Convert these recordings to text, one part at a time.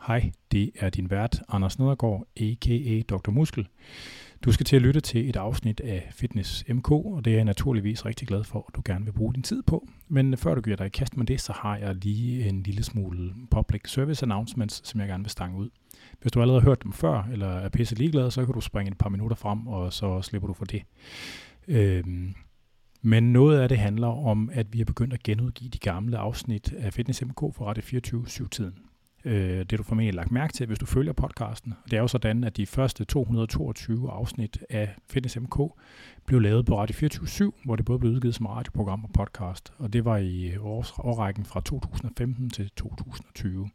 Hej, det er din vært, Anders Nedergaard, a.k.a. Dr. Muskel. Du skal til at lytte til et afsnit af Fitness MK, og det er jeg naturligvis rigtig glad for, at du gerne vil bruge din tid på. Men før du giver dig i kast med det, så har jeg lige en lille smule public service announcements, som jeg gerne vil stange ud. Hvis du allerede har hørt dem før, eller er pisse ligeglad, så kan du springe et par minutter frem, og så slipper du for det. Men noget af det handler om, at vi er begyndt at genudgive de gamle afsnit af Fitness MK for Radio 24/7-tiden. Det du formentlig lagt mærke til, hvis du følger podcasten. Det er jo sådan, at de første 222 afsnit af Fitness MK blev lavet på Radio 24/7, hvor det både blev udgivet som radioprogram og podcast. Og det var i årrækken fra 2015 til 2020.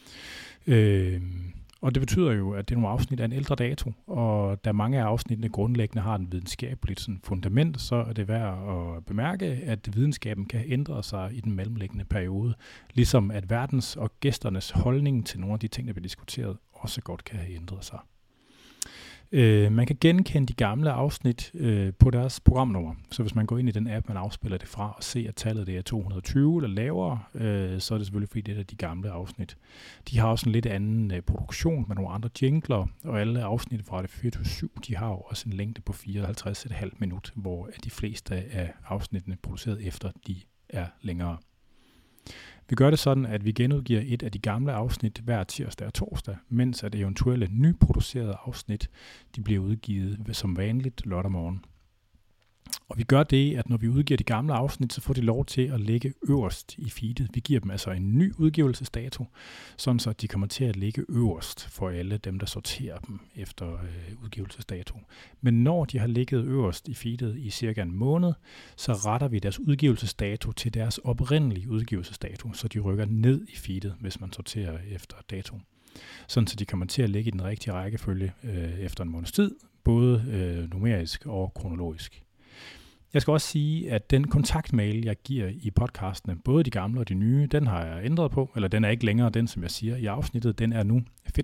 Og det betyder jo, at det er nogle afsnit af en ældre dato, og da mange af afsnittene grundlæggende har en videnskabeligt sådan fundament, så er det værd at bemærke, at videnskaben kan ændre sig i den mellemliggende periode, ligesom at verdens og gæsternes holdning til nogle af de ting, der bliver diskuteret, også godt kan have ændret sig. Man kan genkende de gamle afsnit på deres programnummer. Så hvis man går ind i den app, man afspiller det fra, og ser, at tallet det er 220 eller lavere, så er det selvfølgelig fordi, det er de gamle afsnit. De har også en lidt anden produktion med nogle andre jingler, og alle afsnit fra det 24/7, de har jo også en længde på 54,5 minut, hvor de fleste af afsnittene produceret efter, de er længere. Vi gør det sådan, at vi genudgiver et af de gamle afsnit hver tirsdag og torsdag, mens at eventuelle nyproducerede afsnit, de bliver udgivet som vanligt lørdag morgen. Og vi gør det, at når vi udgiver de gamle afsnit, så får de lov til at ligge øverst i feedet. Vi giver dem altså en ny udgivelsesdato, sådan så de kommer til at ligge øverst for alle dem, der sorterer dem efter udgivelsesdato. Men når de har ligget øverst i feedet i cirka en måned, så retter vi deres udgivelsesdato til deres oprindelige udgivelsesdato, så de rykker ned i feedet, hvis man sorterer efter dato. Sådan så de kommer til at ligge i den rigtige rækkefølge efter en måneds tid, både numerisk og kronologisk. Jeg skal også sige, at den kontaktmail, jeg giver i podcastene, både de gamle og de nye, den har jeg ændret på, eller den er ikke længere den, som jeg siger i afsnittet. Den er nu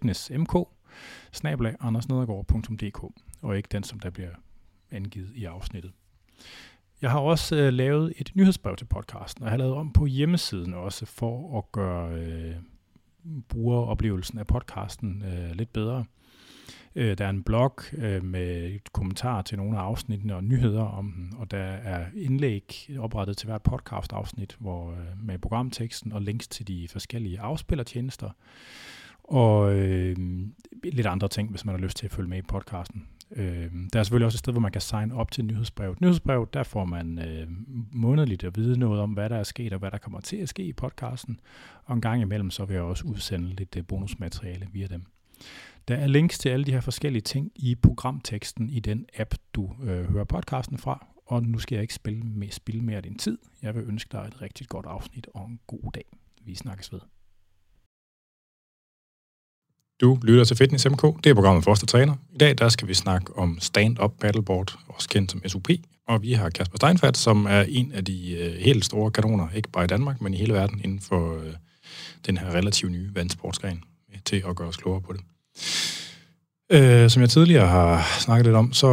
fitnessmk@andersnedergaard.dk, og ikke den, som der bliver angivet i afsnittet. Jeg har også lavet et nyhedsbrev til podcasten, og jeg har lavet om på hjemmesiden også, for at gøre brugeroplevelsen af podcasten lidt bedre. Der er en blog med et kommentar til nogle af afsnittene og nyheder om den, og der er indlæg oprettet til hvert podcast-afsnit med programteksten og links til de forskellige afspillertjenester, og lidt andre ting, hvis man har lyst til at følge med i podcasten. Der er selvfølgelig også et sted, hvor man kan signe op til nyhedsbrevet. Nyhedsbrevet, der får man månedligt at vide noget om, hvad der er sket og hvad der kommer til at ske i podcasten, og en gang imellem så vil jeg også udsende lidt bonusmateriale via dem. Der er links til alle de her forskellige ting i programteksten i den app, du hører podcasten fra. Og nu skal jeg ikke spille mere af din tid. Jeg vil ønske dig et rigtig godt afsnit og en god dag. Vi snakkes ved. Du lytter til Fitness MK. Det er programmet Første Træner. I dag der skal vi snakke om stand-up paddleboard, også kendt som SUP. Og vi har Kasper Steinfeld, som er en af de helt store kanoner, ikke bare i Danmark, men i hele verden, inden for den her relativt nye vandsportsgren, til at gøre os klogere på det. Som jeg tidligere har snakket lidt om, så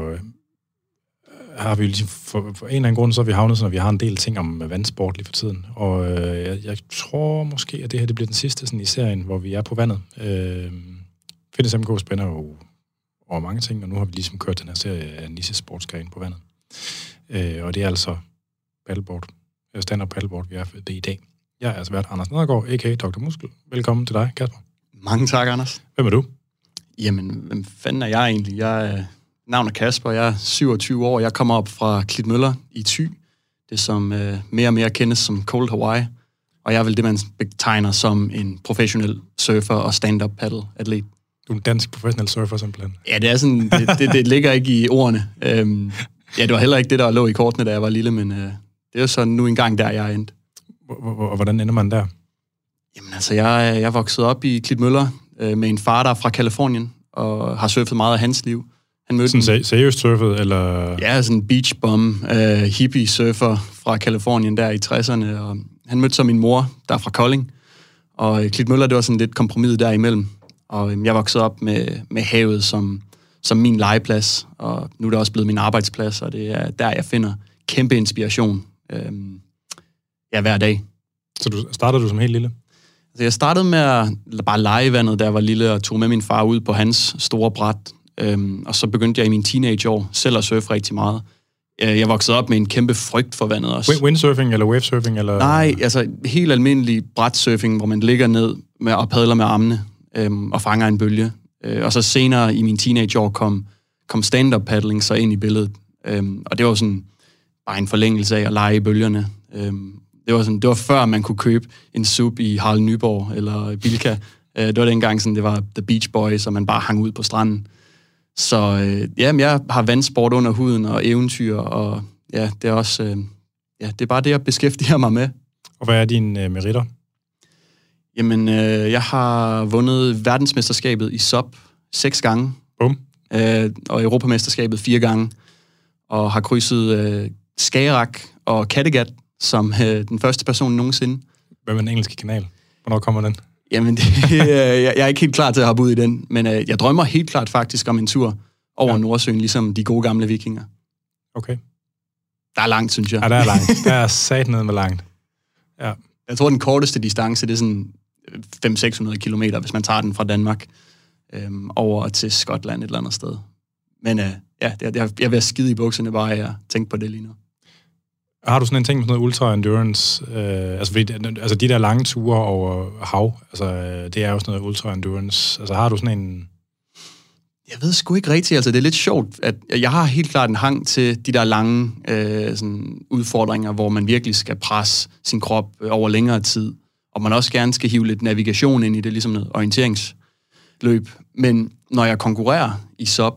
har vi ligesom for en eller anden grund, så er vi havnet sådan, at vi har en del ting om vandsport lige for tiden. Og jeg tror måske, at det her det bliver den sidste sådan, i serien, hvor vi er på vandet. Fitness MK spænder jo over mange ting, og nu har vi ligesom kørt den her serie af niche-sportsgren på vandet. Og det er altså paddleboard, stand-up paddleboard, vi er for det i dag. Jeg er altså vært Anders Nedergaard, a.k.a. Dr. Muskel. Velkommen til dig, Kasper. Mange tak, Anders. Hvem er du? Jamen, hvem fanden er jeg egentlig? Jeg navn er Kasper, jeg er 27 år, jeg kommer op fra Klitmøller i Thy, det som mere og mere kendes som Cold Hawaii, og jeg er vel det, man betegner som en professionel surfer og stand-up paddle-atlet. Du er en dansk professionel surfer simpelthen? Ja, det er sådan, det ligger ikke i ordene. Det var heller ikke det, der lå i kortene, da jeg var lille, men det er jo sådan nu engang, der jeg er endt. Hvordan ender man der? Jamen altså, jeg er vokset op i Klitmøller med en far, der er fra Kalifornien, og har surfet meget af hans liv. Han mødte sådan seriøst surfet, eller? Ja, sådan en beach bum, hippie surfer fra Kalifornien der i 60'erne, og han mødte så min mor, der er fra Kolding, og Klitmøller, det var sådan lidt kompromis derimellem, og jeg voksede op med havet som min legeplads, og nu er det også blevet min arbejdsplads, og det er der, jeg finder kæmpe inspiration hver dag. Så startede du som helt lille? Altså, jeg startede med at bare lege i vandet, da jeg var lille, og tog med min far ud på hans store bræt. Og så begyndte jeg i mine teenageår selv at surfe rigtig meget. Jeg voksede op med en kæmpe frygt for vandet også. Windsurfing eller wavesurfing? Eller? Nej, altså helt almindelig brætsurfing, hvor man ligger ned med og padler med armene og fanger en bølge. Og så senere i mine teenageår kom stand-up paddling så ind i billedet. Og det var sådan bare en forlængelse af at lege i bølgerne. Det var før man kunne købe en sub i Harald Nyborg eller Bilka. Det var dengang sådan, det var The Beach Boys, og man bare hang ud på stranden. Så jeg har vandsport under huden og eventyr, og ja, det er også det er bare det, jeg beskæftiger mig med. Og hvad er dine meritter? Jamen, jeg har vundet verdensmesterskabet i SUP 6 gange. Bum. Og Europamesterskabet 4 gange. Og har krydset Skagerrak og Kattegat som den første person nogensinde. Hvad med den engelske kanal? Hvornår kommer den? Jamen, jeg er ikke helt klar til at hoppe ud i den, men jeg drømmer helt klart faktisk om en tur over Nordsøen, ligesom de gode gamle vikinger. Okay. Der er langt, synes jeg. Ja, der er langt. Der er sat ned med langt. Ja. Jeg tror, den korteste distance, det er sådan 500-600 kilometer, hvis man tager den fra Danmark over til Skotland et eller andet sted. Men jeg vil skide i bukserne bare af at tænke på det lige nu. Har du sådan en ting med sådan noget ultra-endurance? Altså de der lange ture over hav, altså det er jo sådan noget ultra-endurance. Altså har du sådan en... Jeg ved sgu ikke rigtigt. Altså det er lidt sjovt, at jeg har helt klart en hang til de der lange sådan udfordringer, hvor man virkelig skal presse sin krop over længere tid, og man også gerne skal hive lidt navigation ind i det, ligesom noget orienteringsløb. Men når jeg konkurrerer i SUP,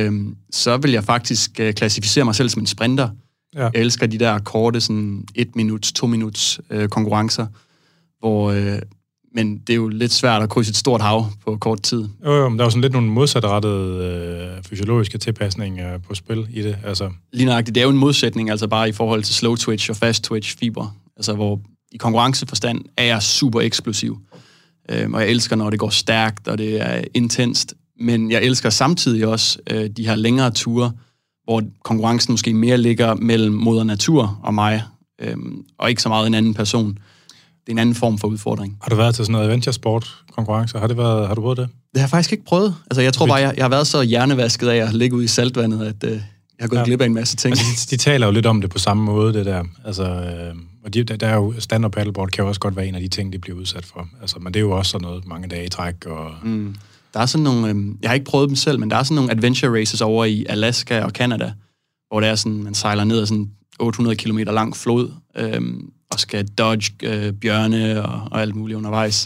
så vil jeg faktisk klassificere mig selv som en sprinter. Ja. Jeg elsker de der korte, sådan 1 minuts, 2 minuts konkurrencer, hvor... Men det er jo lidt svært at krydse et stort hav på kort tid. Jo, men der er jo sådan lidt nogle modsatrettede fysiologiske tilpasninger på spil i det. Altså. Lige nøjagtigt, det er jo en modsætning, altså bare i forhold til slow twitch og fast twitch fiber. Altså hvor i konkurrenceforstand er jeg super eksplosiv. Og jeg elsker, når det går stærkt, og det er intenst. Men jeg elsker samtidig også de her længere ture, hvor konkurrencen måske mere ligger mellem moder natur og mig, og ikke så meget en anden person. Det er en anden form for udfordring. Har du været til sådan noget adventure-sport-konkurrencer? Har du prøvet det? Det har jeg faktisk ikke prøvet. Altså, jeg tror bare, jeg har været så hjernevasket af at ligge ude i saltvandet, at jeg har gået glip af en masse ting. Altså, de taler jo lidt om det på samme måde, det der. Altså, og der er jo stand-up paddleboard kan jo også godt være en af de ting, de bliver udsat for. Altså, men det er jo også sådan noget mange dage i træk. Og... Der er sådan nogle, jeg har ikke prøvet dem selv, men der er sådan nogle adventure races over i Alaska og Canada, hvor det er sådan, man sejler ned ad sådan 800 kilometer lang flod, og skal dodge bjørne og alt muligt undervejs.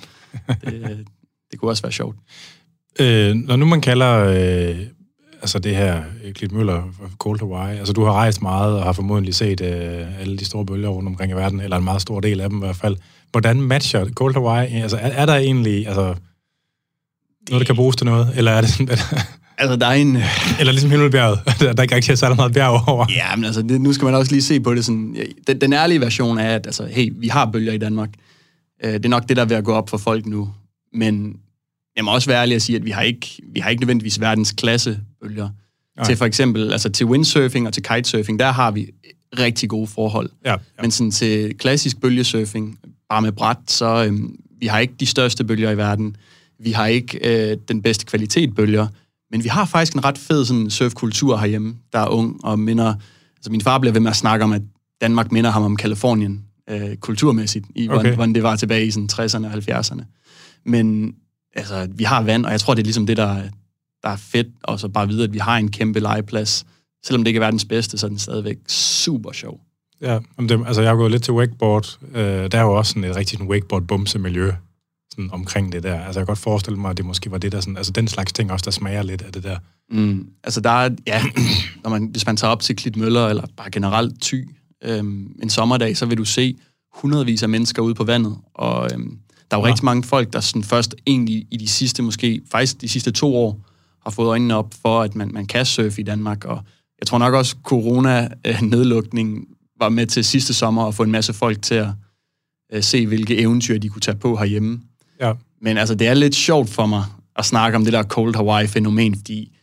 Det kunne også være sjovt. Når nu man kalder altså det her Klitmøller Cold Hawaii, altså du har rejst meget og har formodentlig set alle de store bølger rundt omkring i verden, eller en meget stor del af dem i hvert fald. Hvordan matcher Cold Hawaii? Altså er der egentlig noget, der kan bruges til noget? Eller er det sådan... Altså, der er en... Eller ligesom Himmelbjerget. Der er ikke rigtig særlig meget bjerg over. Ja, men altså, nu skal man også lige se på det sådan... Den ærlige version er, at altså, hey, vi har bølger i Danmark. Det er nok det, der er ved at gå op for folk nu. Men jeg må også være ærlig at sige, at vi har ikke nødvendigvis verdens klasse bølger. Til for eksempel, altså til windsurfing og til kitesurfing, der har vi rigtig gode forhold. Ja. Men sådan til klassisk bølgesurfing, bare med bræt, så vi har ikke de største bølger i verden. Vi har ikke den bedste kvalitet bølger. Men vi har faktisk en ret fed sådan, surfkultur herhjemme, der er ung og minder... Altså min far bliver ved med at snakke om, at Danmark minder ham om Kalifornien kulturmæssigt, hvordan det var tilbage i sådan 60'erne og 70'erne. Men altså, vi har vand, og jeg tror, det er ligesom det, der er fedt, og så bare vide, at vi har en kæmpe legeplads. Selvom det ikke er verdens bedste, så er den stadigvæk super sjov. Ja, altså jeg har gået lidt til wakeboard. Der er jo også sådan et rigtig wakeboard-bumse-miljø omkring det der. Altså jeg kan godt forestille mig, at det måske var det der sådan, altså den slags ting også, der smager lidt af det der. Altså der er, ja, hvis man tager op til Klitmøller, eller bare generelt Thy, en sommerdag, så vil du se hundredvis af mennesker ude på vandet, og der er jo rigtig mange folk, der sådan først egentlig i de sidste, måske faktisk de sidste 2 år, har fået øjnene op for, at man kan surfe i Danmark, og jeg tror nok også, corona-nedlukningen var med til sidste sommer at få en masse folk til at se, hvilke eventyr de kunne tage på herhjemme. Ja. Men altså, det er lidt sjovt for mig at snakke om det der Cold Hawaii-fænomen, fordi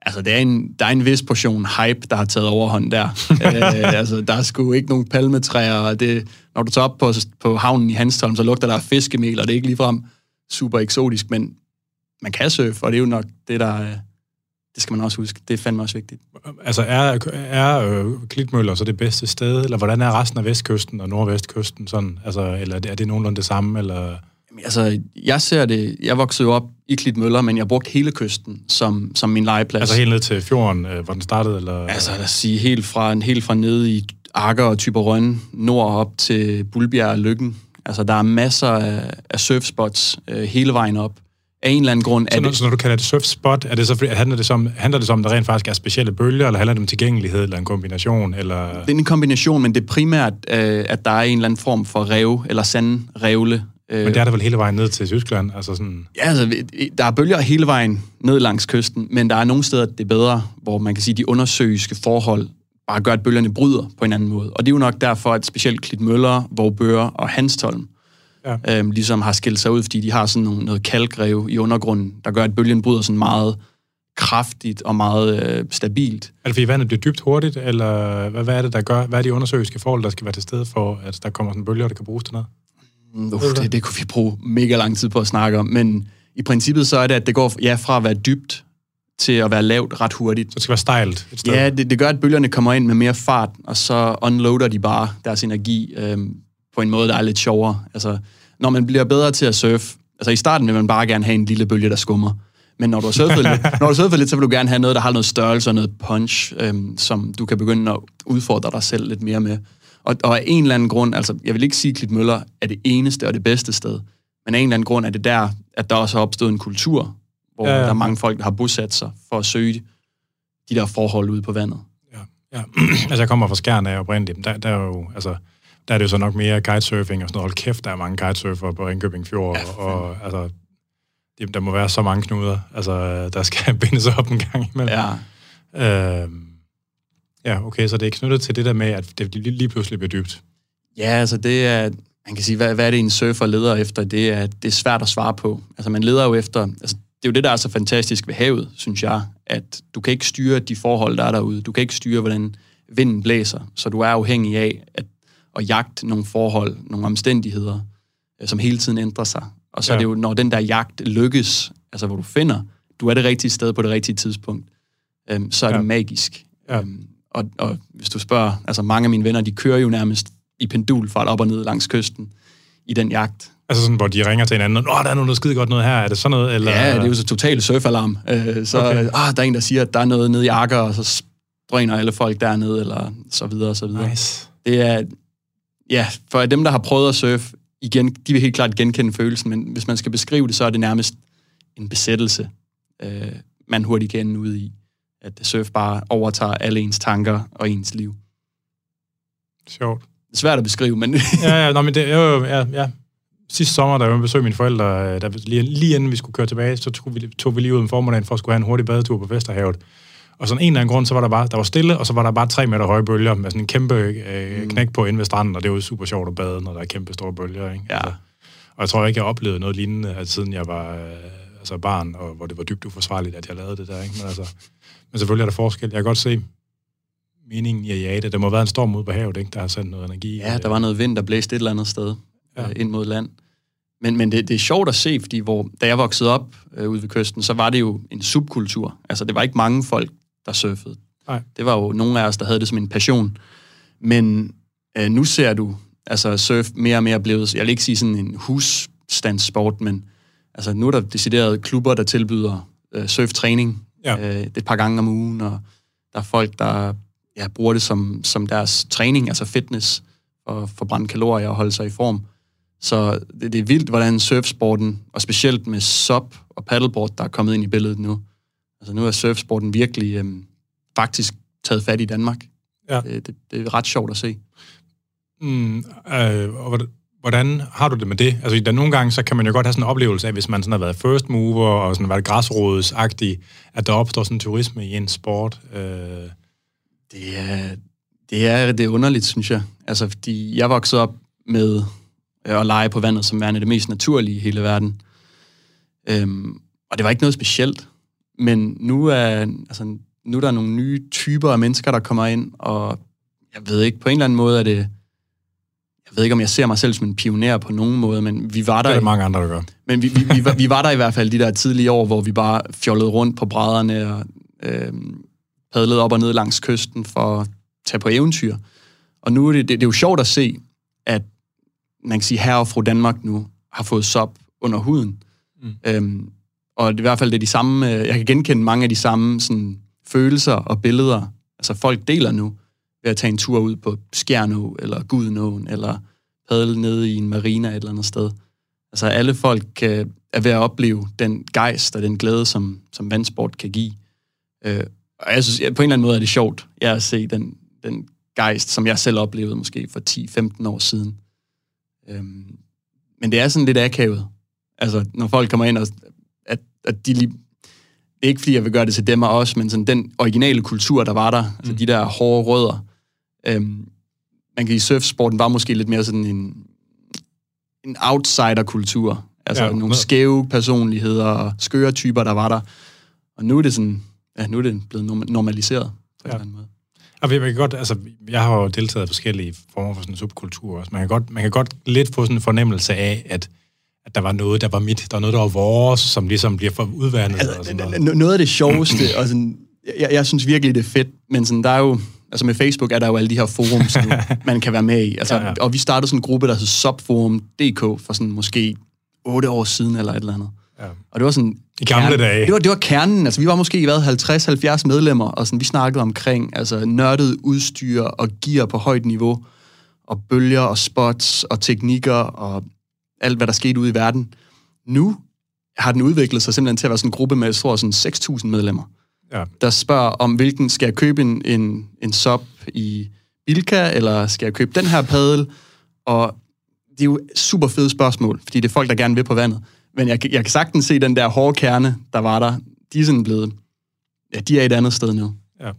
Altså, der er en vis portion hype, der har taget overhånd der. Altså, der er sgu ikke nogen palmetræer, og det, når du tager op på havnen i Hanstholm, så lugter der af fiskemel, og det er ikke ligefrem super eksotisk, men man kan surfe, og det er jo nok det, det skal man også huske. Det er fandme også vigtigt. Altså, er Klitmøller så det bedste sted, eller hvordan er resten af vestkysten og nordvestkysten sådan? Altså, eller er det nogenlunde det samme, eller... Altså, jeg voksede jo op i Klitmøller, men jeg brugte hele kysten som min legeplads. Altså helt ned til fjorden, hvor den startede, eller? Altså, lad os sige, helt fra nede i Agger og Thyborøn, nord op til Bulbjerg og Løkken. Altså, der er masser af surfspots hele vejen op. Af en eller anden grund... Så når du kalder det surfspot, er det så, handler det som, at der rent faktisk er specielle bølger, eller handler det om tilgængelighed, eller en kombination? Eller? Det er en kombination, men det er primært, at der er en eller anden form for rev, eller sandrevle. Men det er der vel hele vejen ned til Tyskland? Altså sådan... Ja, altså, der er bølger hele vejen ned langs kysten, men der er nogle steder, det er bedre, hvor man kan sige, de undersøiske forhold bare gør, at bølgerne bryder på en anden måde. Og det er jo nok derfor, at specielt Klitmøller, Vorupør og Hanstholm ligesom har skilt sig ud, fordi de har sådan noget kalkrev i undergrunden, der gør, at bølgen bryder sådan meget kraftigt og meget stabilt. Er det fordi vandet bliver dybt hurtigt, eller hvad er det, der gør? Hvad er de undersøiske forhold, der skal være til stede for, at der kommer sådan bølger, der kan bruges til noget? Det kunne vi bruge mega lang tid på at snakke om, men i princippet så er det, at det går fra at være dybt til at være lavt ret hurtigt. Så det skal være stejlt et sted? Ja, det gør, at bølgerne kommer ind med mere fart, og så unloader de bare deres energi på en måde, der er lidt sjovere. Altså, når man bliver bedre til at surfe, altså i starten vil man bare gerne have en lille bølge, der skummer. Men når du har surfet lidt, så vil du gerne have noget, der har noget størrelse og noget punch, som du kan begynde at udfordre dig selv lidt mere med. Og af en eller anden grund, altså jeg vil ikke sige, at Klitmøller er det eneste og det bedste sted, men af en eller anden grund er det der, at der også har opstået en kultur, hvor der er mange folk, der har bosat sig for at søge de der forhold ude på vandet. Ja. Altså jeg kommer fra Skjern af oprindeligt, der er jo, altså, der er det jo så nok mere kitesurfing og sådan noget. Hold kæft, der er mange kitesurfere på Ringkøbing Fjord, og altså, der må være så mange knuder, altså der skal bindes op en gang imellem. Ja. Ja, okay, så det er knyttet til det der med, at det lige pludselig bliver dybt. Ja, altså det er, man kan sige, hvad er det en surfer leder efter? Det er svært at svare på. Altså man leder jo efter, altså det er jo det, der er så fantastisk ved havet, synes jeg, at du kan ikke styre de forhold, der er derude. Du kan ikke styre, hvordan vinden blæser, så du er afhængig af at jagte nogle forhold, nogle omstændigheder, som hele tiden ændrer sig. Og så er det jo, når den der jagt lykkes, altså hvor du er det rigtige sted på det rigtige tidspunkt, så er det magisk. Ja. Og hvis du spørger, altså mange af mine venner, de kører jo nærmest i pendulfart op og ned langs kysten i den jagt. Altså sådan, hvor de ringer til hinanden, der er noget skide godt noget her, er det sådan noget? Eller? Ja, det er jo så total surfalarm. Der er en, der siger, at der er noget nede i Agger, og så drøner alle folk dernede, eller så videre, og så videre. Nice. Det er, ja, for dem, der har prøvet at surfe, igen, de vil helt klart genkende følelsen, men hvis man skal beskrive det, så er det nærmest en besættelse, man hurtigt kan ende ud i. At surf bare overtager alle ens tanker og ens liv. Sjovt. Det er svært at beskrive, men... men det er jo... Ja. Sidste sommer, da jeg besøgte mine forældre, lige inden vi skulle køre tilbage, så tog vi lige ud om formiddagen for at skulle have en hurtig badetur på Vesterhavet. Og sådan en eller anden grund, så var der var stille, og så var der bare 3 meter høje bølger med sådan en kæmpe knæk på inde ved stranden, og det er jo super sjovt at bade, når der er kæmpe store bølger, ikke? Ja. Altså, og jeg tror ikke, jeg oplevede noget lignende, at siden jeg var barn, og hvor det var dybt uforsvarligt, at jeg lavede det der, ikke? Men selvfølgelig er der forskel. Jeg kan godt se meningen i at jage det. Der må have været en storm ude på havet, ikke? Der har sendt noget energi. Ja, der var noget vind, der blæste et eller andet sted ind mod land. Men det er sjovt at se, fordi da jeg voksede op ude ved kysten, så var det jo en subkultur. Altså, det var ikke mange folk, der surfede. Nej. Det var jo nogle af os, der havde det som en passion. Men nu ser du, altså surf mere og mere blevet, jeg vil ikke sige sådan en husstandssport, men altså, nu er der deciderede klubber, der tilbyder surftræning et par gange om ugen, og der er folk, der bruger det som deres træning, altså fitness, for at forbrænde kalorier og holde sig i form. Så det er vildt, hvordan surfsporten, og specielt med SUP og paddleboard, der er kommet ind i billedet nu. Altså nu er surfsporten virkelig faktisk taget fat i Danmark. Ja. Det er ret sjovt at se. Hvordan har du det med det? Altså, nogle gange, så kan man jo godt have sådan en oplevelse af, hvis man sådan har været first mover, og sådan været græsrodsagtig, at der opstår sådan en turisme i en sport. Det er underligt, synes jeg. Altså, fordi jeg voksede op med at lege på vandet, som værende det mest naturlige i hele verden. Og det var ikke noget specielt. Men nu er der nogle nye typer af mennesker, der kommer ind, og jeg ved ikke, på en eller anden måde er det... Jeg ved ikke, om jeg ser mig selv som en pioner på nogen måde, men vi var der... Det er der mange andre, der gør. Men vi var der i hvert fald de der tidlige år, hvor vi bare fjollede rundt på brædderne og padlede op og ned langs kysten for at tage på eventyr. Og nu er det er jo sjovt at se, at man kan sige, herre og fru Danmark nu har fået SUP under huden. Og det er i hvert fald det er de samme... Jeg kan genkende mange af de samme sådan, følelser og billeder. Altså folk deler nu ved at tage en tur ud på Skjernå, eller Gudenåen, eller padle nede i en marina et eller andet sted. Altså alle folk er ved at opleve den gejst og den glæde, som vandsport kan give. Og jeg synes, på en eller anden måde er det sjovt at se den gejst, som jeg selv oplevede måske for 10-15 år siden. Men det er sådan lidt akavet. Altså når folk kommer ind, og at de lige... Det er ikke, fordi jeg vil gøre det til dem og os, men sådan den originale kultur, der var der, altså de der hårde rødder. Man kan sige, surfsporten var måske lidt mere sådan en outsider-kultur. Altså nogle skæve personligheder og skøre typer, der var der. Og nu er det sådan, nu er det blevet normaliseret på en eller anden måde. Og man kan godt, altså, jeg har jo deltaget i forskellige former for sådan en subkultur også. Man kan godt lidt få sådan en fornemmelse af, at der var noget, der var mit, der var noget, der var vores, som ligesom bliver for udvandet. Altså, og sådan noget af det sjoveste, og sådan, jeg synes virkelig, det er fedt, men sådan, der er jo, altså med Facebook er der jo alle de her forums, man kan være med i. Altså, og vi startede sådan en gruppe, der hed subforum.dk for sådan måske 8 år siden, eller et eller andet. Ja. Og det var sådan... I gamle dage. Det var kernen. Altså, vi var måske 50-70 medlemmer, og sådan, vi snakkede omkring altså, nørdet udstyr og gear på højt niveau, og bølger og spots og teknikker og alt, hvad der skete ude i verden. Nu har den udviklet sig simpelthen til at være sådan en gruppe med, jeg tror, sådan 6.000 medlemmer, der spørger om, hvilken skal jeg købe en sub i Bilka, eller skal jeg købe den her paddel? Og det er jo super fede spørgsmål, fordi det er folk, der gerne vil på vandet. Men jeg kan sagtens se den der hårde kerne, der var der. De er sådan blevet... Ja, de er et andet sted nu. Ja.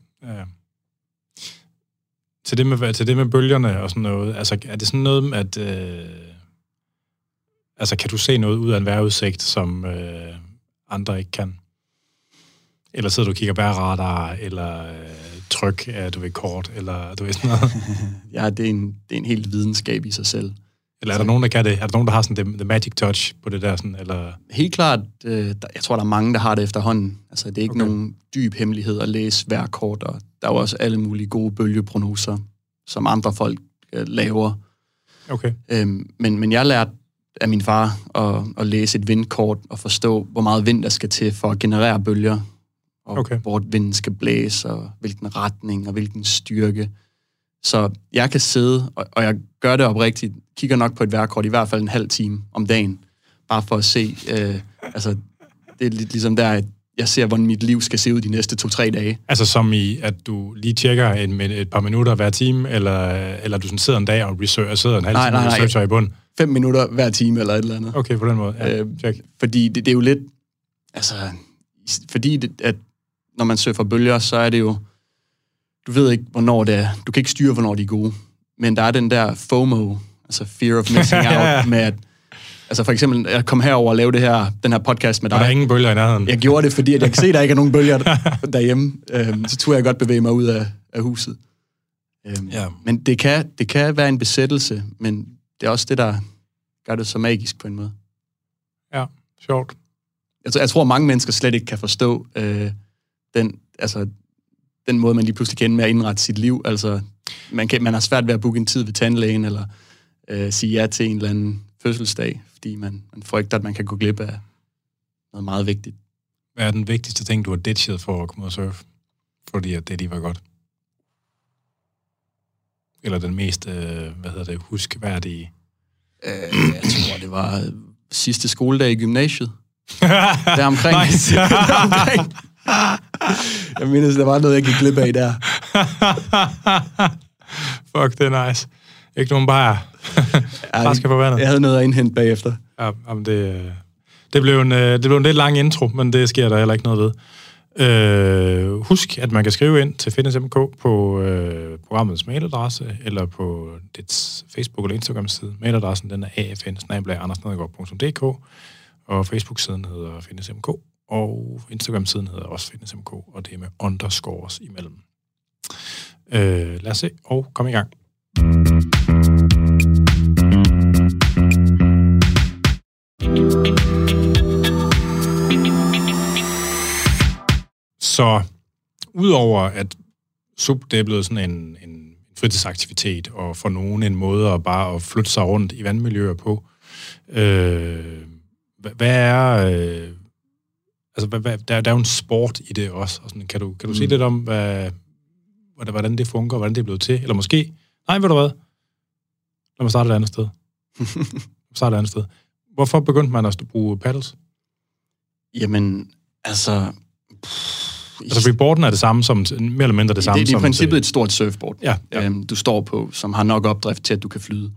Til det med bølgerne og sådan noget, altså er det sådan noget, at... Altså, kan du se noget ud af en vejrudsigt, som andre ikke kan? Eller sidder du og kigger bærradar, eller tryk af, du ved, kort, eller du ved sådan noget? Ja, det er en helt videnskab i sig selv. Eller er der nogen, der kan det? Er der nogen, der har sådan the magic touch på det der? Sådan, eller? Helt klart. Jeg tror, der er mange, der har det efterhånden. Altså, det er ikke nogen dyb hemmelighed at læse vejrkort, og der er jo også alle mulige gode bølgeprognoser, som andre folk laver. Okay. Men jeg lærte af min far at læse et vindkort og forstå, hvor meget vind der skal til for at generere bølger, og hvor vinden skal blæse, og hvilken retning, og hvilken styrke. Så jeg kan sidde, og jeg gør det oprigtigt, kigger nok på et vejrkort i hvert fald en halv time om dagen, bare for at se, altså det er lidt ligesom der, at jeg ser, hvordan mit liv skal se ud de næste 2-3 dage. Altså som i, at du lige tjekker et par minutter hver time, eller du sådan sidder en dag og sidder en halv time og researcher i bunden? 5 minutter hver time, eller et eller andet. Okay, på den måde. Ja, fordi det er jo lidt... Altså, at når man surfer bølger, så er det jo... Du ved ikke, hvornår det er. Du kan ikke styre, hvornår de er gode. Men der er den der FOMO, altså fear of missing out, med at... Altså for eksempel, jeg kom herover og lavede den her podcast med dig. Og der er ingen bølger i nærheden. Jeg gjorde det, fordi at jeg kan se, at der ikke er nogen bølger derhjemme. Så turde jeg godt bevæge mig ud af huset. Men det kan være en besættelse, men det er også det, der gør det så magisk på en måde. Ja, sjovt. Jeg tror, mange mennesker slet ikke kan forstå den måde, man lige pludselig kan ende med at indrette sit liv. Altså, man har svært ved at booke en tid ved tandlægen, eller sige ja til en eller anden fødselsdag, fordi man frygter, at man kan gå glip af noget meget vigtigt. Hvad er den vigtigste ting, du har ditchet for at komme ud og surfe? Fordi at det lige var godt? Eller den mest, huskværdige? Jeg tror, det var sidste skoledag i gymnasiet. Der omkring. Jeg mindes, der var noget, jeg gik glip af der. Fuck, det er nice. Ikke nogen bajer. Bare skal på vandet. Jeg havde noget at indhente bagefter. Ja, men det blev en lidt lang intro, men det sker der heller ikke noget ved. Husk, at man kan skrive ind til Fitness MK på programmets mailadresse, eller på dets Facebook- eller Instagram-side. Mailadressen den er afn@andersnedegaard.dk, og Facebook-siden hedder Fitness MK. og Instagram-siden hedder også FitnessMK, og det er med underscores imellem. Lad os se, og kom i gang. Så udover at SUP, det er blevet sådan en fritidsaktivitet, og for nogen en måde at bare at flytte sig rundt i vandmiljøer på, hvad er... der er jo en sport i det også. Og sådan, kan du sige lidt om, hvordan det fungerer, hvordan det er blevet til? Eller måske... Nej, ved du hvad? Lad mig starte et andet sted. Hvorfor begyndte man at bruge paddles? Jamen, altså... fordi boarden er det samme som... Mere eller mindre det samme som... Det er i princippet et stort surfboard, ja. Du står på, som har nok opdrift til, at du kan flyde.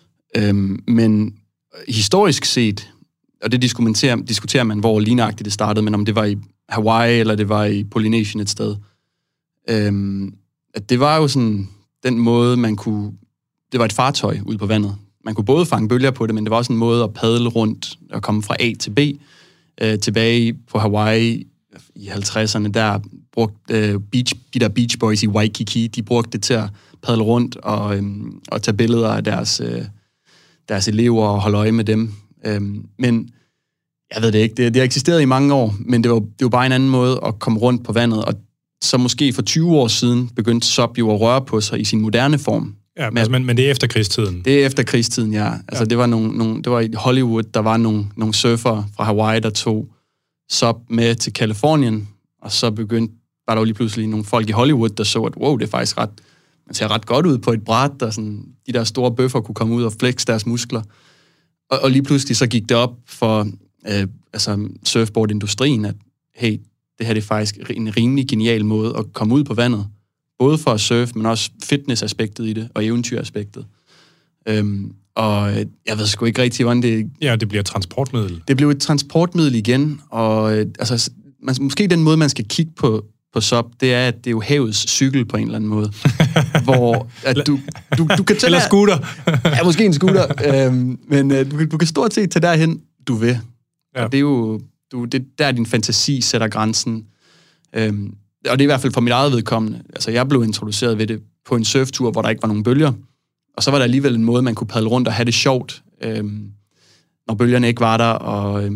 Men historisk set, og det diskuterer man, hvor lignagtigt det startede, men om det var i Hawaii, eller det var i Polynesien et sted. At det var jo sådan den måde, man kunne... Det var et fartøj ude på vandet. Man kunne både fange bølger på det, men det var også en måde at padle rundt og komme fra A til B. Tilbage på Hawaii i 50'erne, der brugte de der Beach Boys i Waikiki, de brugte det til at padle rundt og tage billeder af deres elever og holde øje med dem. Men jeg ved det ikke, det har eksisteret i mange år, men det var bare en anden måde at komme rundt på vandet, og så måske for 20 år siden begyndte SUP jo at røre på sig i sin moderne form. Ja, men det er efter krigstiden. Det er efter krigstiden, ja. Altså, det var i Hollywood, der var nogle surfere fra Hawaii, der tog SUP med til Kalifornien, og så var der jo lige pludselig nogle folk i Hollywood, der så, at wow, det er faktisk man ser ret godt ud på et bræt, og sådan, de der store bøffer kunne komme ud og flex deres muskler. Og lige pludselig så gik det op for surfboardindustrien, at hey, det her det er faktisk en rimelig genial måde at komme ud på vandet. Både for at surfe, men også fitnessaspektet i det, og eventyraspektet. Og jeg ved sgu ikke rigtig, hvordan det... Ja, det bliver et transportmiddel. Det blev et transportmiddel igen, og måske den måde, man skal kigge på SUP, det er, at det er jo havets cykel på en eller anden måde. Hvor at du kan tage... Eller scooter. Ja, måske en scooter. Men du kan stort set tage derhen, du vil. Ja. Og det er jo... det der din fantasi sætter grænsen. Og det er i hvert fald for mit eget vedkommende. Altså, jeg blev introduceret ved det på en surftur, hvor der ikke var nogen bølger. Og så var der alligevel en måde, man kunne padle rundt og have det sjovt, når bølgerne ikke var der, og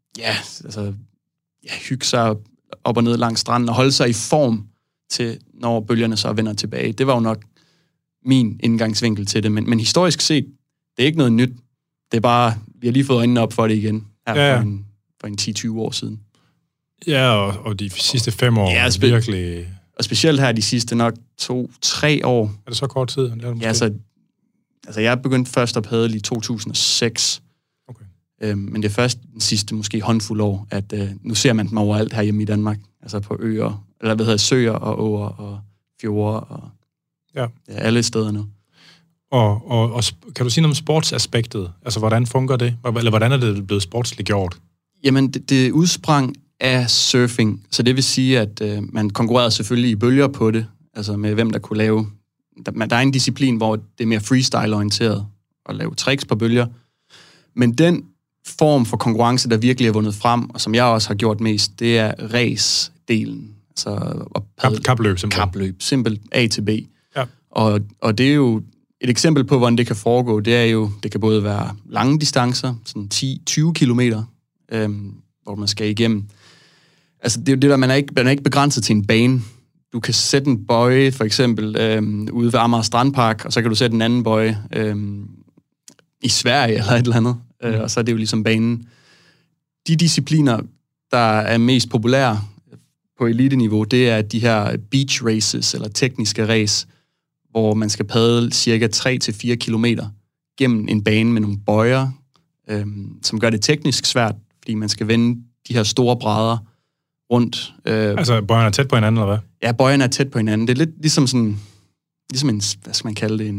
hygge sig op og ned langs stranden, og holde sig i form til, når bølgerne så vender tilbage. Det var jo nok min indgangsvinkel til det, men historisk set, det er ikke noget nyt. Det er bare, vi har lige fået øjnene op for det igen, her for en 10-20 år siden. Ja, og de sidste 5 år virkelig... Og specielt her de sidste nok 2-3 år. Er det så kort tid? Ja, altså jeg begyndte først at padle i 2006. Okay. Men det er først den sidste måske håndfuld år, at nu ser man dem overalt her hjemme i Danmark. Altså på øer, eller søer og åer og fjorde og alle steder nu. Og kan du sige noget om sportsaspektet? Altså, hvordan fungerer det? Eller hvordan er det blevet sportsligt gjort? Jamen, det udsprang af surfing, så det vil sige, at man konkurrerede selvfølgelig i bølger på det, altså med hvem der kunne lave... Der er en disciplin, hvor det er mere freestyle-orienteret at lave tricks på bølger, men den form for konkurrence, der virkelig er vundet frem, og som jeg også har gjort mest, det er race-delen. Altså kapløb, simpelthen. Kapløb, simpelt A til B. Ja. Og det er jo et eksempel på, hvordan det kan foregå. Det er jo, det kan både være lange distancer, sådan 10-20 kilometer, hvor man skal igennem. Altså, det er jo det der, man er ikke begrænset til en bane. Du kan sætte en bøje, for eksempel, ude ved Amager Strandpark, og så kan du sætte en anden bøje i Sverige eller et eller andet. Og så er det jo ligesom banen. De discipliner, der er mest populære på eliteniveau, det er de her beach races, eller tekniske race, hvor man skal padle cirka 3-4 kilometer gennem en bane med nogle bøjer, som gør det teknisk svært, fordi man skal vende de her store brædder rundt. Altså, bøjerne er tæt på hinanden, eller hvad? Ja, bøjerne er tæt på hinanden. Det er lidt ligesom en, hvad skal man kalde det,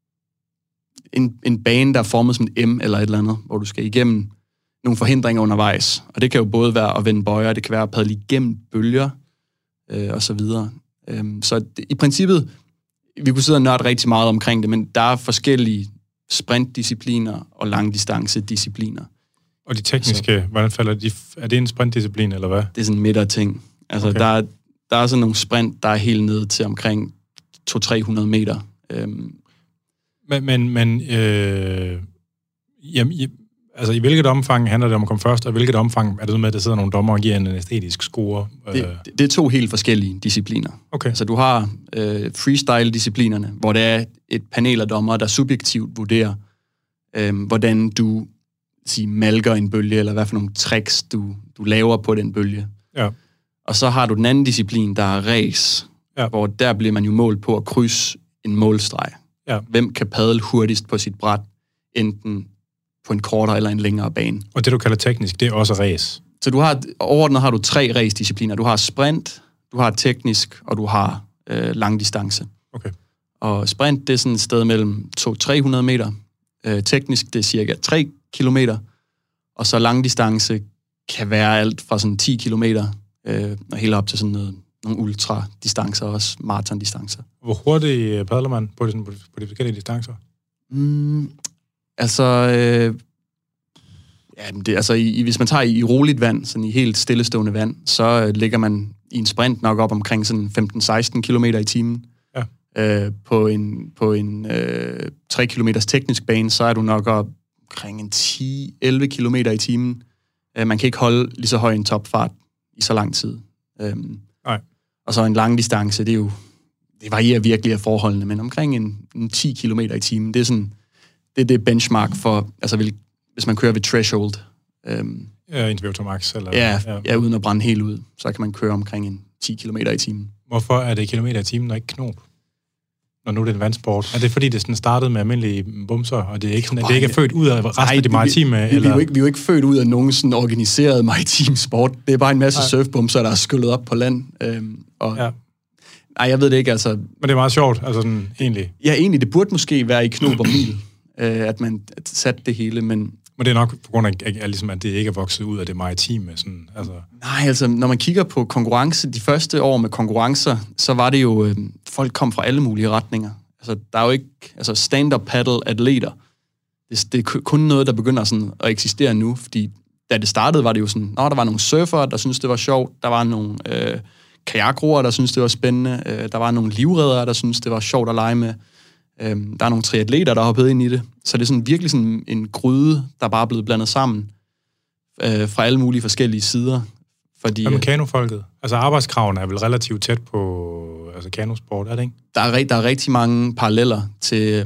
en bane, der er formet som et M eller et eller andet, hvor du skal igennem nogle forhindringer undervejs. Og det kan jo både være at vende bøjer, det kan være at padle igennem bølger, og så videre. Så i princippet, vi kunne sidde og nørde rigtig meget omkring det, men der er forskellige sprintdiscipliner og langdistancediscipliner Og de tekniske, hvordan falder de? Er det en sprintdisciplin, eller hvad? Det er sådan en midterting. Altså, okay. Der er sådan nogle sprint, der er helt ned til omkring 200-300 meter. Altså, i hvilket omfang handler det om at komme først, og i hvilket omfang er det med, at der sidder nogle dommer og giver en æstetisk score? Det er 2 helt forskellige discipliner. Okay. Altså, du har freestyle-disciplinerne, hvor det er et panel af dommer, der subjektivt vurderer, hvordan du malker en bølge, eller hvad for nogle tricks, du laver på den bølge. Ja. Og så har du den anden disciplin, der er race, hvor der bliver man jo målt på at krydse en målstreg. Ja. Hvem kan padle hurtigst på sit bræt, enten på en kortere eller en længere bane. Og det, du kalder teknisk, det er også race? Så overordnet har du 3 race-discipliner. Du har sprint, du har teknisk, og du har langdistance. Okay. Og sprint, det er sådan et sted mellem 200-300 meter. Teknisk, det er cirka 3 kilometer. Og så langdistance kan være alt fra sådan 10 kilometer, og helt op til sådan nogle ultradistancer, også maratondistancer. Hvor hurtigt padler man på de forskellige distancer? Hvis man tager i roligt vand, sådan i helt stillestående vand, så ligger man i en sprint nok op omkring sådan 15-16 km i timen. Ja. På en 3 kilometers teknisk bane, så er du nok op omkring en 10-11 km i timen. Man kan ikke holde lige så høj en topfart i så lang tid. Nej. Og så en lang distance, det varierer virkelig af forholdene, men omkring en 10 km i timen, det er sådan, det er benchmark for, altså hvis man kører ved threshold. Indtil VO2 max. Eller, uden at brænde helt ud, så kan man køre omkring en 10 km i timen. Hvorfor er det kilometer i timen og ikke knop? Når nu det er en vandsport. Er det fordi, det sådan startede med almindelige bumser, og det er ikke, sådan, det ikke er født ud af resten af de maritime? Vi er jo ikke født ud af nogen sådan organiseret maritim sport. Det er bare en masse surfbumser, der er skyllet op på land. Nej, jeg ved det ikke, altså. Men det er meget sjovt, altså sådan, egentlig. Ja, egentlig, det burde måske være i knop og mil, at man satte det hele, men det er nok på grund af, ligesom, at det ikke er vokset ud af det maritime. Sådan, altså. Nej, altså, når man kigger på konkurrence, de første år med konkurrencer, så var det jo, folk kom fra alle mulige retninger. Altså, der er jo ikke, altså stand-up paddle atleter. Det er kun noget, der begynder sådan at eksistere nu, fordi da det startede, var det jo sådan, der var nogle surfere, der syntes, det var sjovt, der var nogle kajakroere, der syntes, det var spændende, der var nogle livreddere, der syntes, det var sjovt at lege med. Der er nogle triatleter, der har hoppet ind i det. Så det er sådan virkelig sådan en gryde, der bare er blevet blandet sammen fra alle mulige forskellige sider. Fordi, hvad med kanofolket? Altså arbejdskravene er vel relativt tæt på kanosport, er det ikke? Der er rigtig mange paralleller til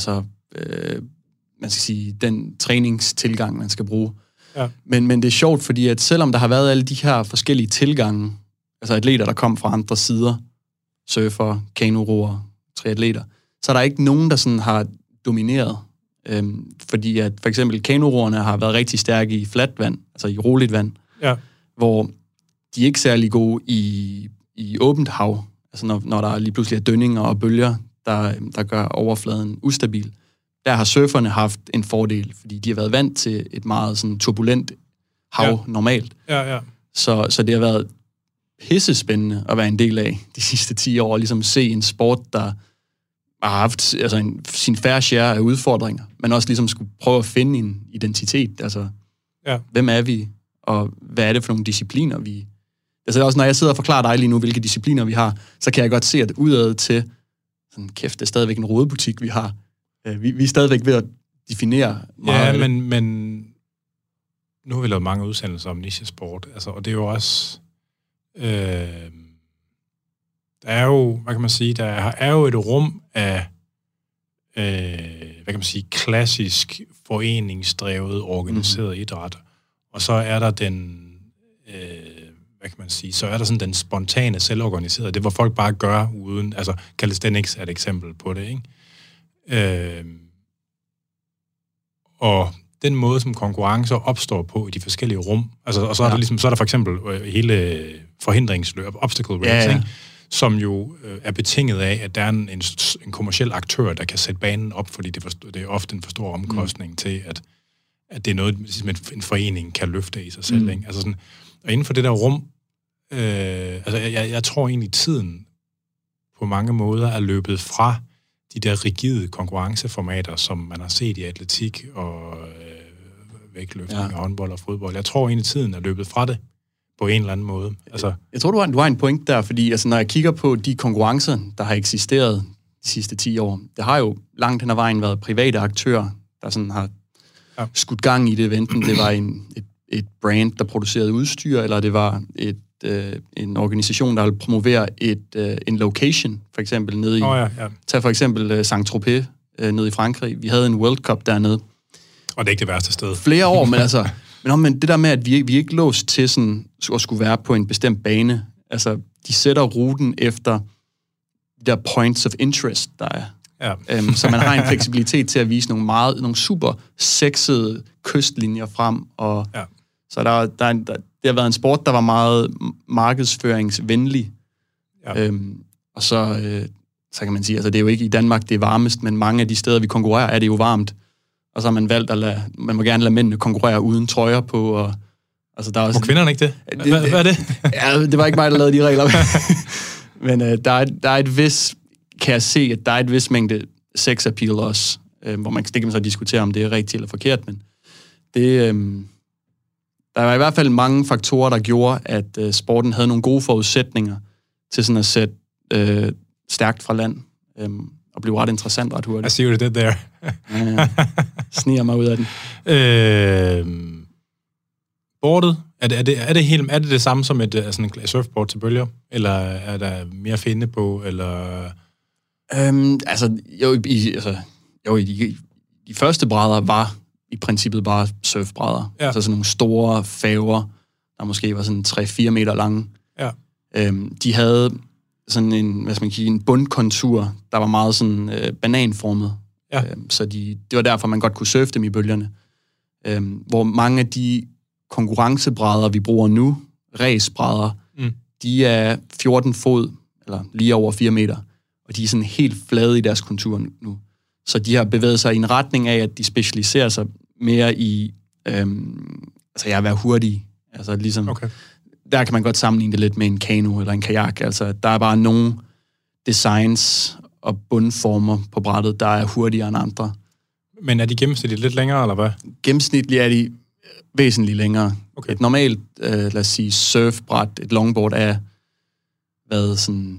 man skal sige, den træningstilgang, man skal bruge. Ja. Men det er sjovt, fordi at selvom der har været alle de her forskellige tilgange, altså atleter, der kom fra andre sider, surfer, kanoroer, triatleter, så er der ikke nogen, der sådan har domineret. Fordi at for eksempel kanoroerne har været rigtig stærke i fladt vand, altså i roligt vand, hvor de er ikke særlig gode i åbent hav, altså når der lige pludselig er dønninger og bølger, der gør overfladen ustabil. Der har surferne haft en fordel, fordi de har været vant til et meget sådan turbulent hav normalt. Ja. Så det har været pissespændende at være en del af de sidste 10 år, ligesom se en sport, der har haft sin fair share af udfordringer, men også ligesom skulle prøve at finde en identitet. Altså, hvem er vi, og hvad er det for nogle discipliner, vi... Altså også, når jeg sidder og forklarer dig lige nu, hvilke discipliner vi har, så kan jeg godt se, at udad til, sådan, kæft, det er stadigvæk en rodebutik, vi har. Vi er stadigvæk ved at definere meget. Ja, men nu har vi lavet mange udsendelser om nichesport, altså, og det er jo også... der er jo, hvad kan man sige, der er jo et rum af, hvad kan man sige, klassisk foreningsdrevet, organiseret idræt. Og så er der den, hvad kan man sige, så er der sådan den spontane, selvorganiserede, det hvor folk bare gør uden, altså calisthenics er et eksempel på det, ikke? Og den måde, som konkurrencer opstår på i de forskellige rum, altså, og så er der ligesom, så er der for eksempel hele forhindringsløb, obstacle race, ikke? Som jo er betinget af, at der er en kommerciel aktør, der kan sætte banen op, fordi det er ofte en for stor omkostning til, at det er noget, ligesom en forening kan løfte i sig selv. Ikke? Altså sådan, og inden for det der rum, jeg tror egentlig, tiden på mange måder er løbet fra de der rigide konkurrenceformater, som man har set i atletik og vægtløftning og håndbold og fodbold. Jeg tror egentlig, tiden er løbet fra det på en eller anden måde. Altså, jeg tror, du har en point der, fordi altså, når jeg kigger på de konkurrencer, der har eksisteret de sidste 10 år, det har jo langt hen ad vejen været private aktører, der sådan har skudt gang i det, enten det var et brand, der producerede udstyr, eller det var en organisation, der ville promovere en location, for eksempel nede i... Tag for eksempel Saint-Tropez nede i Frankrig. Vi havde en World Cup dernede. Og det er ikke det værste sted. Flere år, men altså... Men det der med, at vi er ikke låst til sådan, at skulle være på en bestemt bane. Altså, de sætter ruten efter de der points of interest, der er. Ja. Så man har en fleksibilitet til at vise nogle super sexede kystlinjer frem. Og så det har været en sport, der var meget markedsføringsvenlig. Ja. Og så kan man sige, altså det er jo ikke i Danmark, det er varmest, men mange af de steder, vi konkurrerer, er det jo varmt. Og så har man valgt man må gerne lade mændene konkurrere uden trøjer på. Og, altså, der er også, må kvinderne ikke det? Hvad er det? Ja, det var ikke mig, der lavede de regler. Men der er et vis, kan jeg se, at der er et vis mængde sex appeal også, hvor det kan man så diskutere, om det er rigtigt eller forkert, men det, der var i hvert fald mange faktorer, der gjorde, at sporten havde nogle gode forudsætninger til sådan at sætte stærkt fra land, og blive ret interessant ret hurtigt. I see what you did there. Sniger mig ud af den. Boardet, er det samme som sådan en surfboard til bølger? Eller er der mere at finde på? Eller... De første brædder var i princippet bare surfbrædder. Ja. Altså sådan nogle store færger, der måske var sådan 3-4 meter lange. Ja. De havde sådan en bundkontur, der var meget sådan bananformet. Ja. Så det var derfor, man godt kunne surfe dem i bølgerne. Hvor mange af de konkurrencebrædder, vi bruger nu, racebrædder, de er 14 fod, eller lige over 4 meter, og de er sådan helt flade i deres kontur nu. Så de har bevæget sig i en retning af, at de specialiserer sig mere i at være hurtig. Altså ligesom, der kan man godt sammenligne det lidt med en kano eller en kajak. Altså, der er bare nogle designs og bundformer på brættet, der er hurtigere end andre. Men er de gennemsnitligt lidt længere, eller hvad? Gennemsnitligt er de væsentligt længere. Okay. Et normalt, lad os sige, surfbræt, et longboard er sådan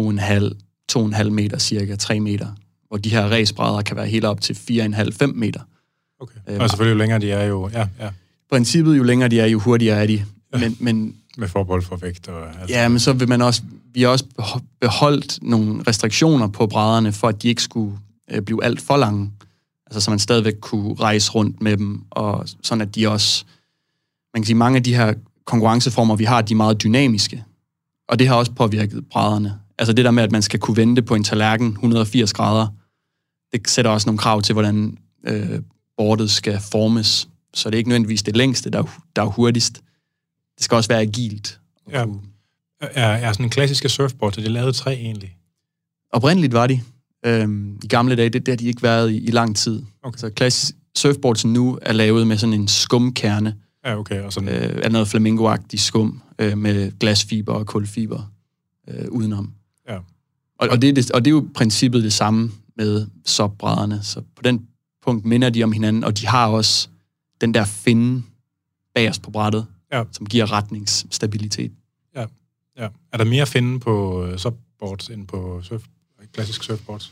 2,5 meter, cirka 3 meter. Og de her racebrædder kan være helt op til 4,5-5 meter. Okay. Og selvfølgelig jo længere de er jo... Ja. Princippet, jo længere de er, jo hurtigere er de. Ja. Men med forbehold for vægt og... Ja, men så vil man også... Vi har også beholdt nogle restriktioner på brædderne, for at de ikke skulle blive alt for lange. Altså, så man stadigvæk kunne rejse rundt med dem, og sådan at de også... Man kan sige, mange af de her konkurrenceformer, vi har, de er meget dynamiske. Og det har også påvirket brædderne. Altså det der med, at man skal kunne vende på en tallerken 180 grader, det sætter også nogle krav til, hvordan boardet skal formes. Så det er ikke nødvendigvis det længste, der er hurtigst. Det skal også være agilt. Ja. Er sådan en klassiske surfboard, så det er lavet træ egentlig? Oprindeligt var de. I gamle dage, det har de ikke været i lang tid. Okay. Så klassisk surfboards nu er lavet med sådan en skumkerne. Ja, okay. Og sådan... er noget flamingoagtigt skum med glasfiber og kulfiber udenom. Ja. Og det er jo princippet det samme med SUP-brædderne. Så på den punkt minder de om hinanden, og de har også den der finde bagerst på brættet, som giver retningsstabilitet. Ja. Er der mere at finde på SUP-boards end på klassiske surfboards?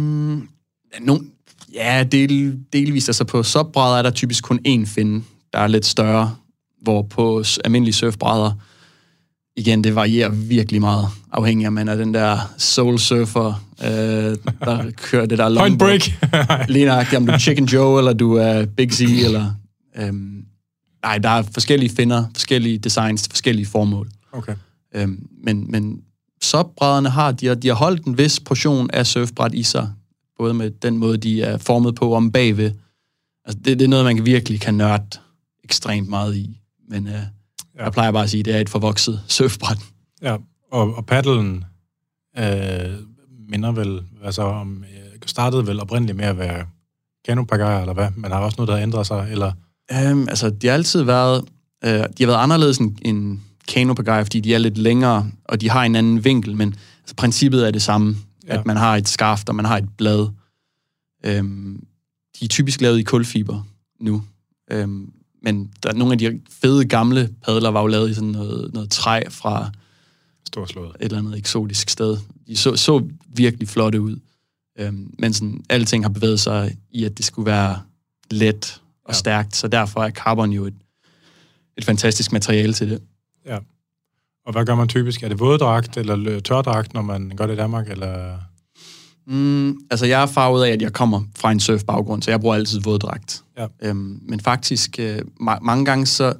Delvis. Altså på SUP-brædder er der typisk kun én finde, der er lidt større, hvor på almindelige surfbrædder, igen, det varierer virkelig meget, afhængig af, man er den der soul surfer, der kører det der point break. Lige om du er Chicken Joe, eller du er Big Z, eller... nej, der er forskellige finder, forskellige designs, forskellige formål. Okay. Men SUP-brædderne de har holdt en vis portion af surfbræt i sig, både med den måde, de er formet på om bagved. Altså, det er noget, man virkelig kan nørde ekstremt meget i, men... Jeg plejer bare at sige, at det er et forvokset surfbræt. Ja, og paddlen minder vel, altså om, startede vel oprindeligt med at være kanopagajer, eller hvad? Men har også noget, der har ændret sig, eller? Altså, de har altid været, anderledes end kanopagajer, fordi de er lidt længere, og de har en anden vinkel, men altså, princippet er det samme, at man har et skaft, og man har et blad. De er typisk lavet i kulfiber nu. Men der nogle af de fede gamle padler var jo lavet i sådan noget træ fra storslået. Et eller andet eksotisk sted. De så virkelig flotte ud. Men sådan, alting har bevæget sig i, at det skulle være let og stærkt, så derfor er carbon jo et fantastisk materiale til det. Ja. Og hvad gør man typisk? Er det våddragt eller tørdragt, når man gør det i Danmark, eller... Altså, jeg er farvet af, at jeg kommer fra en surfbaggrund, så jeg bruger altid våddragt. Ja. Men faktisk, mange gange så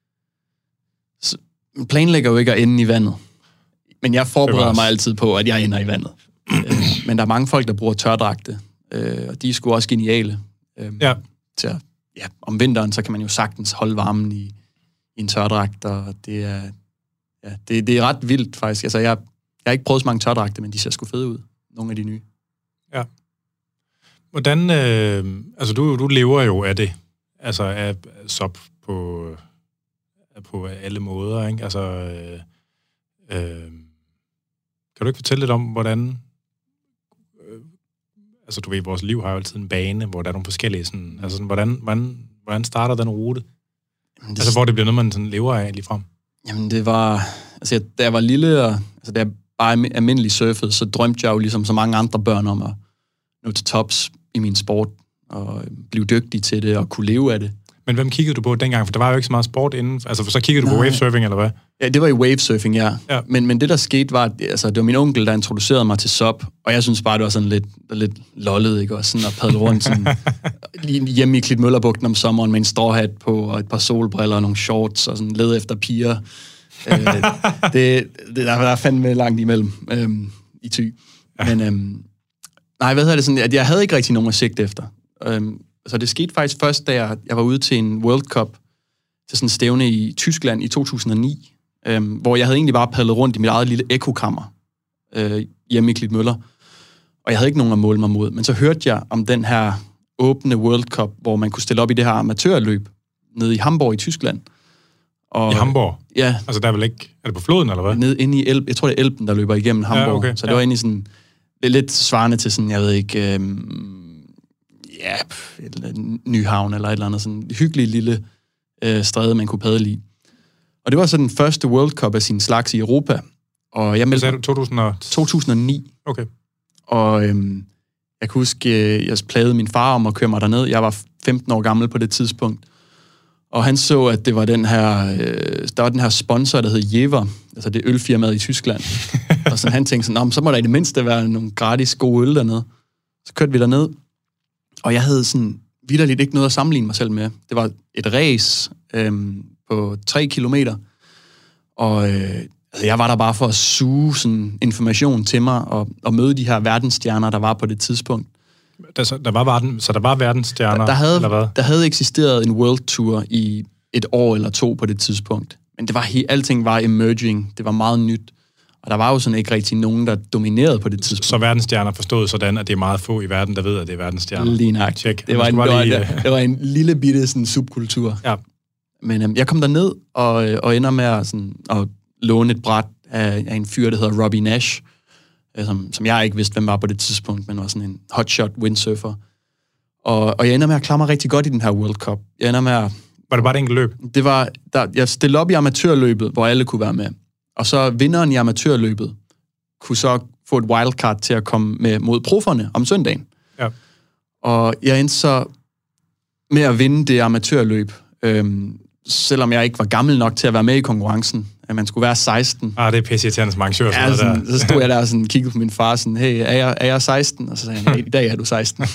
planlægger jo ikke at ende i vandet. Men jeg forbereder mig altid på, at jeg ender i vandet. Men der er mange folk, der bruger tørdragte, og de er sgu også geniale. Til at, om vinteren, så kan man jo sagtens holde varmen i en tørdragt, og det er ret vildt faktisk. Altså, jeg har ikke prøvet så mange tørdragte, men de ser sgu fede ud. Nogle af de nye. Ja. Hvordan, altså du lever jo af det, altså af SUP på alle måder, ikke? Altså, kan du ikke fortælle lidt om, hvordan, altså du ved, vores liv har jo altid en bane, hvor der er nogle forskellige sådan, altså sådan, hvordan starter den rute? Jamen, altså hvor det bliver noget, man sådan lever af lige frem? Jamen det var, altså da jeg var lille, og altså da jeg bare almindelig surfede, så drømte jeg jo ligesom så mange andre børn om at nå til tops i min sport, og blive dygtig til det, og kunne leve af det. Men hvem kiggede du på dengang? For der var jo ikke så meget sport inden. Altså, så kiggede du på wavesurfing, eller hvad? Ja, det var i wavesurfing, ja. Men det, der skete, var, at altså, det var min onkel, der introducerede mig til SUP, og jeg synes bare, det var sådan lidt lollet, ikke? Og sådan at padle rundt sådan, lige hjemme i Klitmøllerbugten om sommeren med en stråhat på, og et par solbriller og nogle shorts, og sådan led efter piger. Der er fandme langt imellem i Thy. Men nej, hvad hedder det sådan, at jeg havde ikke rigtig nogen at sigte efter. Så det skete faktisk først, da jeg var ude til en World Cup, til sådan en stævne i Tyskland i 2009, hvor jeg havde egentlig bare padlet rundt i mit eget lille ekokammer hjemme i Klitmøller, og jeg havde ikke nogen at måle mig mod. Men så hørte jeg om den her åbne World Cup, hvor man kunne stille op i det her amatørløb nede i Hamburg i Tyskland. Og, i Hamburg? Ja. Altså der er vel ikke... Er det på floden, eller hvad? Nede inde i Elben. Jeg tror, det er Elben, der løber igennem Hamburg. Ja, okay. Så det var inde i sådan... Det er lidt svarende til sådan, jeg ved ikke... Nyhavn eller et eller andet sådan hyggeligt lille stræde, man kunne padle i. Og det var så den første World Cup af sin slags i Europa. Og jeg meldte... 2009. Okay. Og jeg kan huske, jeg plagede min far om at køre mig derned. Jeg var 15 år gammel på det tidspunkt. Og han så, at det var den her... der var den her sponsor, der hed Jever. Altså det ølfirmaet i Tyskland. Og så han tænkte sådan, så må der i det mindste være nogle gratis gode øl dernede. Så kørte vi derned. Og jeg havde sådan vitterligt ikke noget at sammenligne mig selv med. Det var et race på 3 kilometer. Og jeg var der bare for at suge sådan information til mig og møde de her verdensstjerner, der var på det tidspunkt. Så der var verdensstjerner, eller hvad? Der havde eksisteret en World Tour i et år eller to på det tidspunkt. Men det var alting var emerging. Det var meget nyt. Og der var jo sådan ikke rigtig nogen, der dominerede på det tidspunkt. Så verdensstjerner forstod sådan, at det er meget få i verden, der ved, at det er verdensstjerner. Lige nok. Check. Det var en lille bitte sådan, subkultur. Ja. Men jeg kom derned og ender med at låne et bræt af en fyr, der hedder Robbie Nash, som jeg ikke vidste, hvem var på det tidspunkt, men var sådan en hotshot windsurfer. Og jeg ender med at klare mig rigtig godt i den her World Cup. Jeg ender med at... Var det bare et enkelt løb? Det var... Jeg stillede op i amatørløbet, hvor alle kunne være med. Og så vinderen i amatørløbet kunne så få et wildcard til at komme med mod profferne om søndagen. Ja. Og jeg endte så med at vinde det amatørløb, selvom jeg ikke var gammel nok til at være med i konkurrencen. At man skulle være 16. Det er pisseirriterende som arrangør. Ja, sådan, så stod jeg der og sådan, kiggede på min far sådan, hey, er jeg 16? Og så sagde han, i dag er du 16.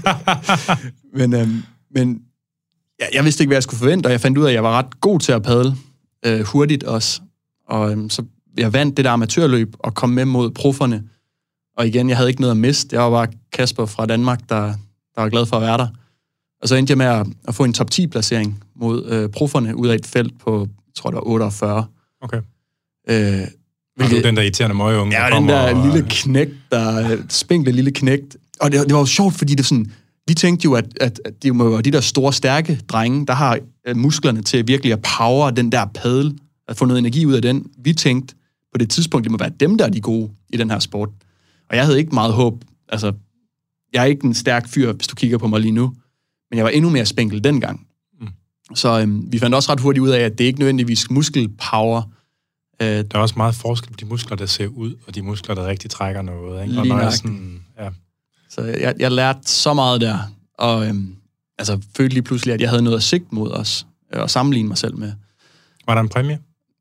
men jeg vidste ikke, hvad jeg skulle forvente, og jeg fandt ud af, at jeg var ret god til at padle hurtigt også. Og så jeg vandt det der amatørløb og kom med mod profferne. Og igen, jeg havde ikke noget at miste. Jeg var bare Kasper fra Danmark, der var glad for at være der. Og så endte jeg med at få en top 10-placering mod profferne ud af et felt på, jeg tror det var 48. Okay. Hvilket, den der irriterende møgeunge. Ja, den der lille knægt, spinkle lille knægt. Og det var jo sjovt, fordi det sådan... Vi tænkte jo, at det må være de der store, stærke drenge, der har musklerne til virkelig at power den der padel, at få noget energi ud af den. Vi tænkte på det tidspunkt, det må være dem, der er de gode i den her sport. Og jeg havde ikke meget håb. Altså, jeg er ikke en stærk fyr, hvis du kigger på mig lige nu. Men jeg var endnu mere spinkel dengang. Så vi fandt også ret hurtigt ud af, at det ikke nødvendigvis muskelpower. Der er også meget forskel på de muskler, der ser ud, og de muskler, der rigtig trækker noget. Ikke? Og Lige når nøjagtigt. sådan, ja. Så jeg lærte så meget der, og følte lige pludselig, at jeg havde noget at sigte mod os, og sammenligne mig selv med. Var der en præmie?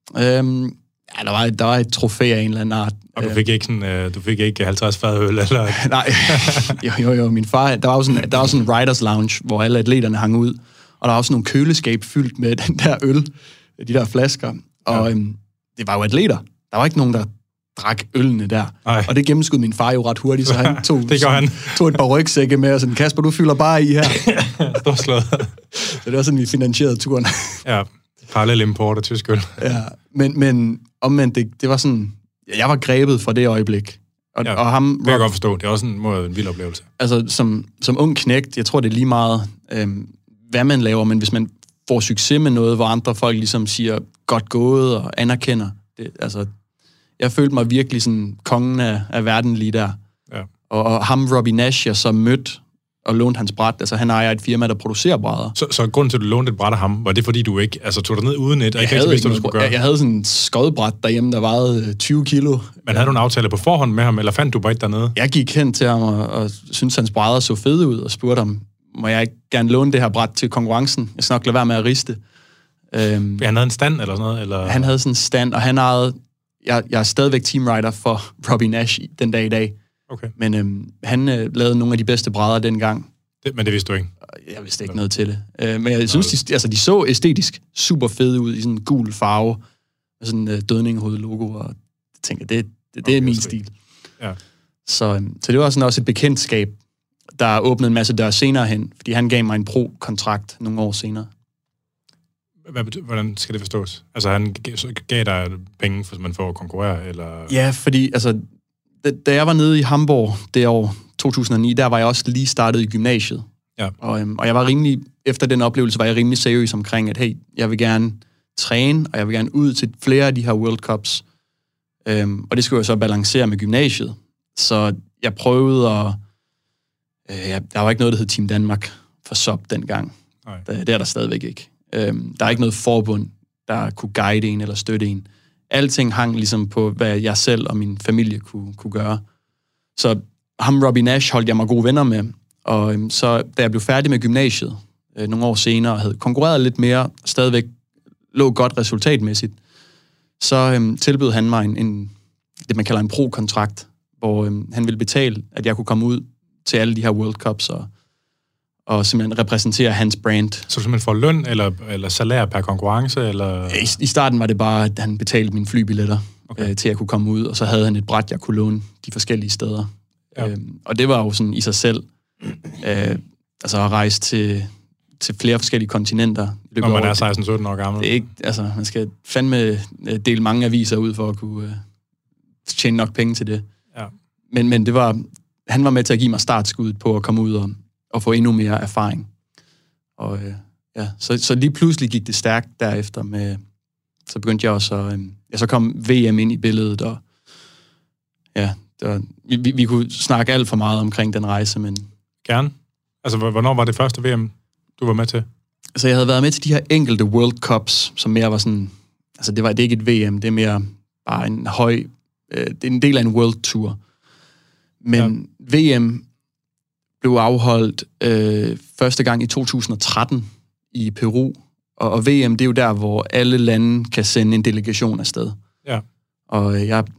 Der var et trofæ af en eller anden art. Og du fik ikke 50 fadøl, eller? Nej, jo, min far, der var sådan en riders lounge, hvor alle atleterne hang ud, og der var også nogle køleskab fyldt med den der øl, de der flasker, og det var jo atleter. Der var ikke nogen, der drak ølene der. Ej. Og det gennemskudde min far jo ret hurtigt, så han tog et par rygsække med, og sådan, Kasper, du fylder bare i her. Storslået. Så det var sådan, vi finansierede turen. Ja, parallel import af tysk øl. Ja, men omvendt, det var sådan, jeg var grebet fra det øjeblik. Og ham, det kan jeg godt forstå. Det er også en vild oplevelse. Altså, som ung knægt, jeg tror, det er lige meget, hvad man laver, men hvis man får succes med noget, hvor andre folk ligesom siger, godt gået og anerkender det, altså, jeg følte mig virkelig sådan kongen af verden lige der. Ja. Og ham, Robbie Nash, jeg så mødte og lånte hans bræt, altså han ejer et firma, der producerer brædder. Så grunden til, at du lånte et bræt af ham, var det fordi, du ikke tog dig ned uden et, og ikke vidste, hvad du skulle gøre? Jeg havde sådan et skodbræt derhjemme, der vejede 20 kilo. Men havde du en aftale på forhånd med ham, eller fandt du bare et dernede? Jeg gik hen til ham og syntes, hans brædder så fede ud, og spurgte ham, må jeg ikke gerne låne det her bræt til konkurrencen? Jeg skal nok lade være med at riste. Han havde en stand eller sådan noget? Eller? Han havde sådan en stand, og han ejede... Jeg er stadigvæk teamrider for Robbie Nash den dag i dag. Okay. Men han lavede nogle af de bedste brædder dengang. Men det vidste du ikke? Jeg vidste ikke noget til det. Men jeg synes, de så æstetisk super fede ud i sådan en gul farve, med sådan en dødningehoved-logo, og jeg tænker, det er min stil. Ja. Så det var sådan også et bekendtskab, der åbnede en masse døre senere hen, fordi han gav mig en pro-kontrakt nogle år senere. Hvordan skal det forstås? Altså, han gav dig penge, for man får at konkurrere, eller? Ja, fordi, altså, da jeg var nede i Hamburg det år, 2009, der var jeg også lige startet i gymnasiet. Ja. Og jeg var rimelig, efter den oplevelse, var jeg rimelig seriøs omkring, at hey, jeg vil gerne træne, og jeg vil gerne ud til flere af de her World Cups. Og det skulle jeg så balancere med gymnasiet. Så jeg prøvede at... der var ikke noget, der hed Team Danmark for SOP dengang. Det er der stadigvæk ikke. Der er ikke noget forbund, der kunne guide en eller støtte en. Alting hang ligesom på, hvad jeg selv og min familie kunne gøre. Så ham, Robbie Nash, holdt jeg mig gode venner med. Og så da jeg blev færdig med gymnasiet, nogle år senere, og havde konkurreret lidt mere, stadigvæk lå godt resultatmæssigt, så tilbød han mig det, man kalder en pro-kontrakt, hvor han ville betale, at jeg kunne komme ud til alle de her World Cups og simpelthen repræsentere hans brand. Så du simpelthen får løn eller salær per konkurrence? Eller? I starten var det bare, at han betalte mine flybilletter til at kunne komme ud, og så havde han et bræt, jeg kunne låne de forskellige steder. Ja. Og det var jo sådan i sig selv, at rejse til flere forskellige kontinenter. Når man er 16-17 år gammel. Det er ikke, altså, man skal fandme dele mange aviser ud for at kunne tjene nok penge til det. Ja. Men det var, han var med til at give mig startskuddet på at komme ud og få endnu mere erfaring. Og så lige pludselig gik det stærkt derefter med, så begyndte jeg også så kom VM ind i billedet, og ja, vi kunne snakke alt for meget omkring den rejse, men... Gerne. Altså, hvornår var det første VM, du var med til? Altså, jeg havde været med til de her enkelte World Cups, som mere var sådan... Altså, det er ikke et VM, det er mere bare en høj... det er en del af en World Tour. Men VM blev afholdt første gang i 2013 i Peru, og VM, det er jo der, hvor alle lande kan sende en delegation afsted. Ja. Og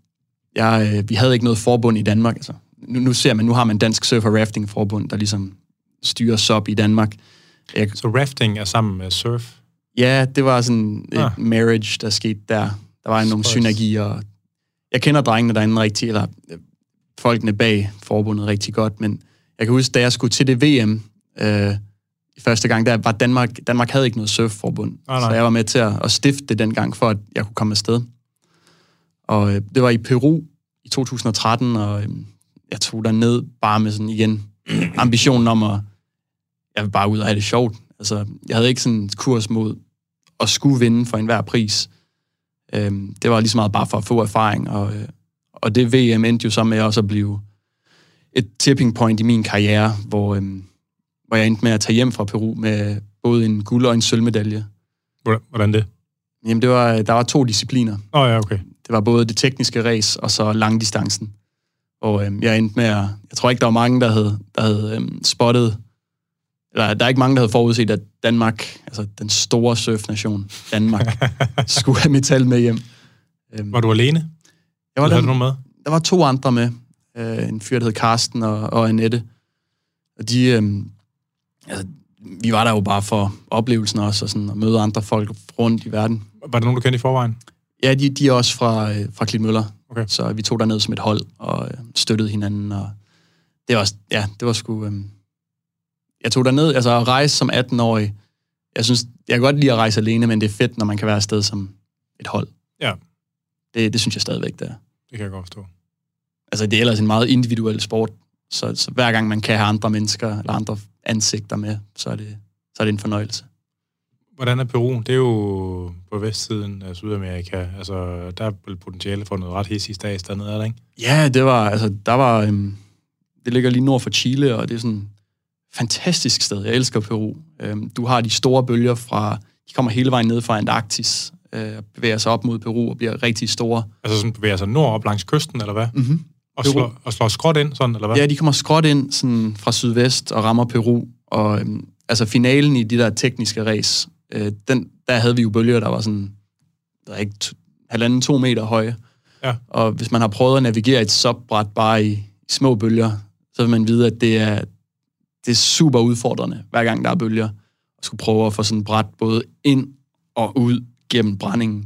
vi havde ikke noget forbund i Danmark. Altså, nu har man Dansk Surf og Rafting Forbund, der ligesom styrer SOP i Danmark. Så rafting er sammen med surf? Ja, det var sådan et marriage, der skete der. Der var nogle synergier. Jeg kender drengene derinde rigtig, eller folkene bag forbundet rigtig godt, men jeg kan huske, da jeg skulle til det VM første gang, der var Danmark havde ikke noget surfforbund. Så jeg var med til at stifte det dengang, for at jeg kunne komme afsted. Og det var i Peru i 2013, og jeg tog der ned bare med sådan igen ambitionen om jeg vil bare ud og have det sjovt. Altså, jeg havde ikke sådan en kurs mod at skulle vinde for enhver pris. Det var lige så meget bare for at få erfaring, og det VM endte jo så med også at blive et tipping point i min karriere, hvor jeg endte med at tage hjem fra Peru med både en guld- og en sølvmedalje. Hvordan det? Jamen, der var 2 discipliner. Ja, okay. Det var både det tekniske race og så langdistancen. Og jeg endte med jeg tror ikke, der var mange, der havde spottet, eller der er ikke mange, der havde forudset, at Danmark, altså den store surfnation, Danmark, skulle have metal med hjem. Var du alene? Jeg var havde du nogen med? Der var 2 andre med. En fyr, der hed Karsten og Annette. Og de, vi var der jo bare for oplevelsen også, og sådan at møde andre folk rundt i verden. Var der nogen, du kendte i forvejen? Ja, de er også fra Klitmøller. Okay. Så vi tog derned som et hold og støttede hinanden. Og det var sgu... Jeg tog derned, altså at rejse som 18-årig. Jeg synes, jeg kan godt lide at rejse alene, men det er fedt, når man kan være afsted som et hold. Ja. Det synes jeg stadigvæk, det er. Det kan jeg godt forstå. Altså, det er ellers en meget individuel sport, så hver gang man kan have andre mennesker eller andre ansigter med, så er det en fornøjelse. Hvordan er Peru? Det er jo på vestsiden af Sydamerika. Altså, der er vel potentiale for noget ret hissig stads dernede, er der ikke? Ja, det ligger lige nord for Chile, og det er sådan et fantastisk sted. Jeg elsker Peru. Du har de store bølger de kommer hele vejen ned fra Antarktis, bevæger sig op mod Peru og bliver rigtig store. Altså sådan bevæger sig nord op langs kysten, eller hvad? Mm-hmm. Og slår skråt ind, sådan, eller hvad? Ja, de kommer skråt ind sådan fra sydvest og rammer Peru. Og altså finalen i de der tekniske race, der havde vi jo bølger, der var sådan, der er ikke 1,5-2 meter høje. Ja. Og hvis man har prøvet at navigere et subbræt bare i små bølger, så vil man vide, at det er super udfordrende, hver gang der er bølger, at skulle prøve at få sådan et bræt både ind og ud gennem brændingen.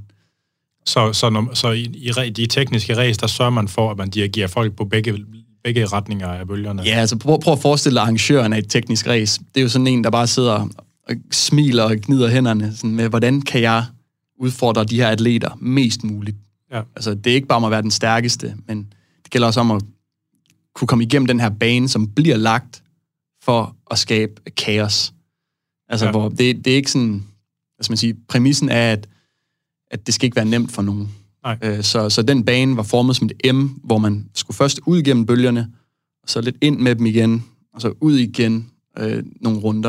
Så i de tekniske race, der sørger man for, at man dirigerer folk på begge retninger af bølgerne? Ja, altså prøv at forestille dig arrangøren af et teknisk race. Det er jo sådan en, der bare sidder og smiler og gnider hænderne sådan med, hvordan kan jeg udfordre de her atleter mest muligt? Ja. Altså, det er ikke bare om at være den stærkeste, men det gælder også om at kunne komme igennem den her bane, som bliver lagt for at skabe kaos. Altså, hvor det er ikke sådan, hvad skal man sige, præmissen er, at det skal ikke være nemt for nogen. Så den bane var formet som et M, hvor man skulle først ud igennem bølgerne, og så lidt ind med dem igen, og så ud igen nogle runder.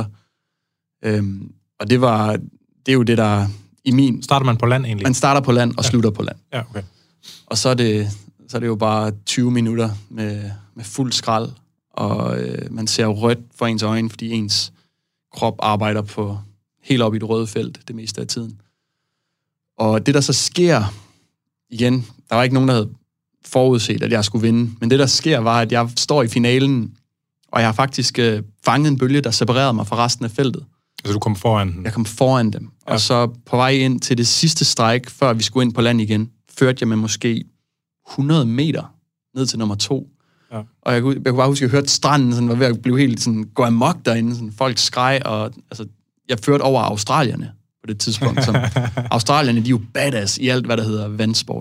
Og det er jo det, der i min... Starter man på land egentlig? Man starter på land og slutter på land. Ja, okay. Og så er det jo bare 20 minutter med fuld skrald, og man ser rødt for ens øjne, fordi ens krop arbejder på helt op i det røde felt det meste af tiden. Og det, der så sker, igen, der var ikke nogen, der havde forudset, at jeg skulle vinde, men det, der sker, var, at jeg står i finalen, og jeg har faktisk fanget en bølge, der separerede mig fra resten af feltet. Altså, du kom foran den? Jeg kom foran dem. Ja. Og så på vej ind til det sidste stræk, før vi skulle ind på land igen, førte jeg med måske 100 meter ned til nummer 2. Ja. Og jeg kunne bare huske, at jeg hørte stranden sådan, var ved at blive helt sådan, gå amok derinde. Sådan, folk skreg, og altså, jeg førte over australierne på det tidspunkt. Som, australierne, de er jo badass i alt, hvad der hedder vandsport.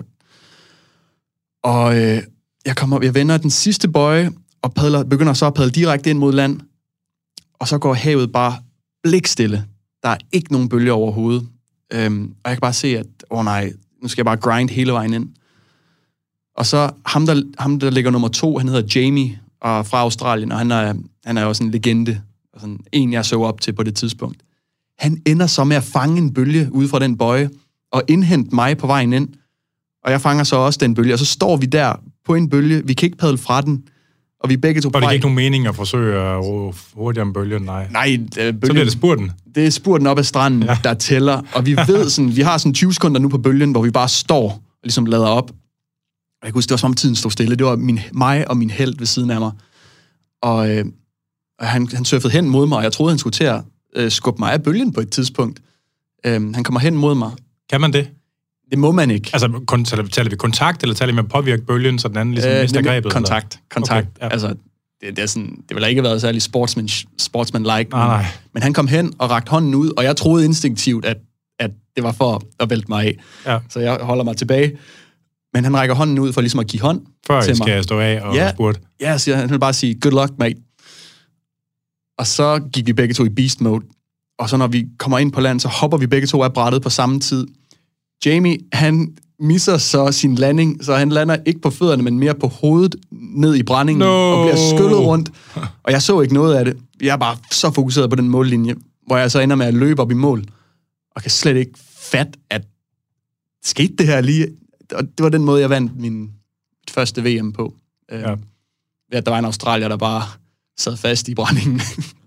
Og jeg vender den sidste bøje, og begynder så at padle direkte ind mod land. Og så går havet bare blikstille. Der er ikke nogen bølger overhovedet. Og jeg kan bare se, at nej, nu skal jeg bare grind hele vejen ind. Og så ham, der ligger nummer 2, han hedder Jamie, og fra Australien, og han er også en legende. Og sådan en, jeg så op til på det tidspunkt. Han ender så med at fange en bølge ude fra den bøje, og indhente mig på vejen ind. Og jeg fanger så også den bølge, og så står vi der på en bølge. Vi kan ikke padle fra den, og vi begge to... Og det er ikke nogen mening at forsøge at ro hurtigere om bølgen, nej. Nej, bølgen, så bliver det spurten. Det er spurten op ad stranden, ja, der tæller. Og vi ved sådan, vi har sådan 20 sekunder nu på bølgen, hvor vi bare står og ligesom lader op. Og jeg kan huske, det var som om tiden stod stille. Det var mig og min helt ved siden af mig. Og han surfede hen mod mig, og jeg troede, han skulle til at skubbe mig af bølgen på et tidspunkt. Han kommer hen mod mig. Kan man det? Det må man ikke. Altså, taler vi kontakt, eller taler vi med at påvirke bølgen, så den anden ligesom mister grebet? Kontakt. Okay, ja. Altså, det er sådan, det ville ikke have været særlig sportsman-like. Nej. Men han kom hen og rakte hånden ud, og jeg troede instinktivt, at det var for at vælte mig af. Ja. Så jeg holder mig tilbage. Men han rækker hånden ud for ligesom at give hånd før til mig. Før skal jeg stå af og spurte. Ja, siger han vil bare sige, good luck, mate. Og så gik vi begge to i beast mode. Og så når vi kommer ind på land, så hopper vi begge to af brættet på samme tid. Jamie, han misser så sin landing, så han lander ikke på fødderne, men mere på hovedet ned i brændingen og bliver skyllet rundt. Og jeg så ikke noget af det. Jeg er bare så fokuseret på den mållinje, hvor jeg så ender med at løbe op i mål, og kan slet ikke fatte, at skete det her lige. Og det var den måde, jeg vandt min første VM på. Ved at der var en australier, der bare sad fast i brændingen.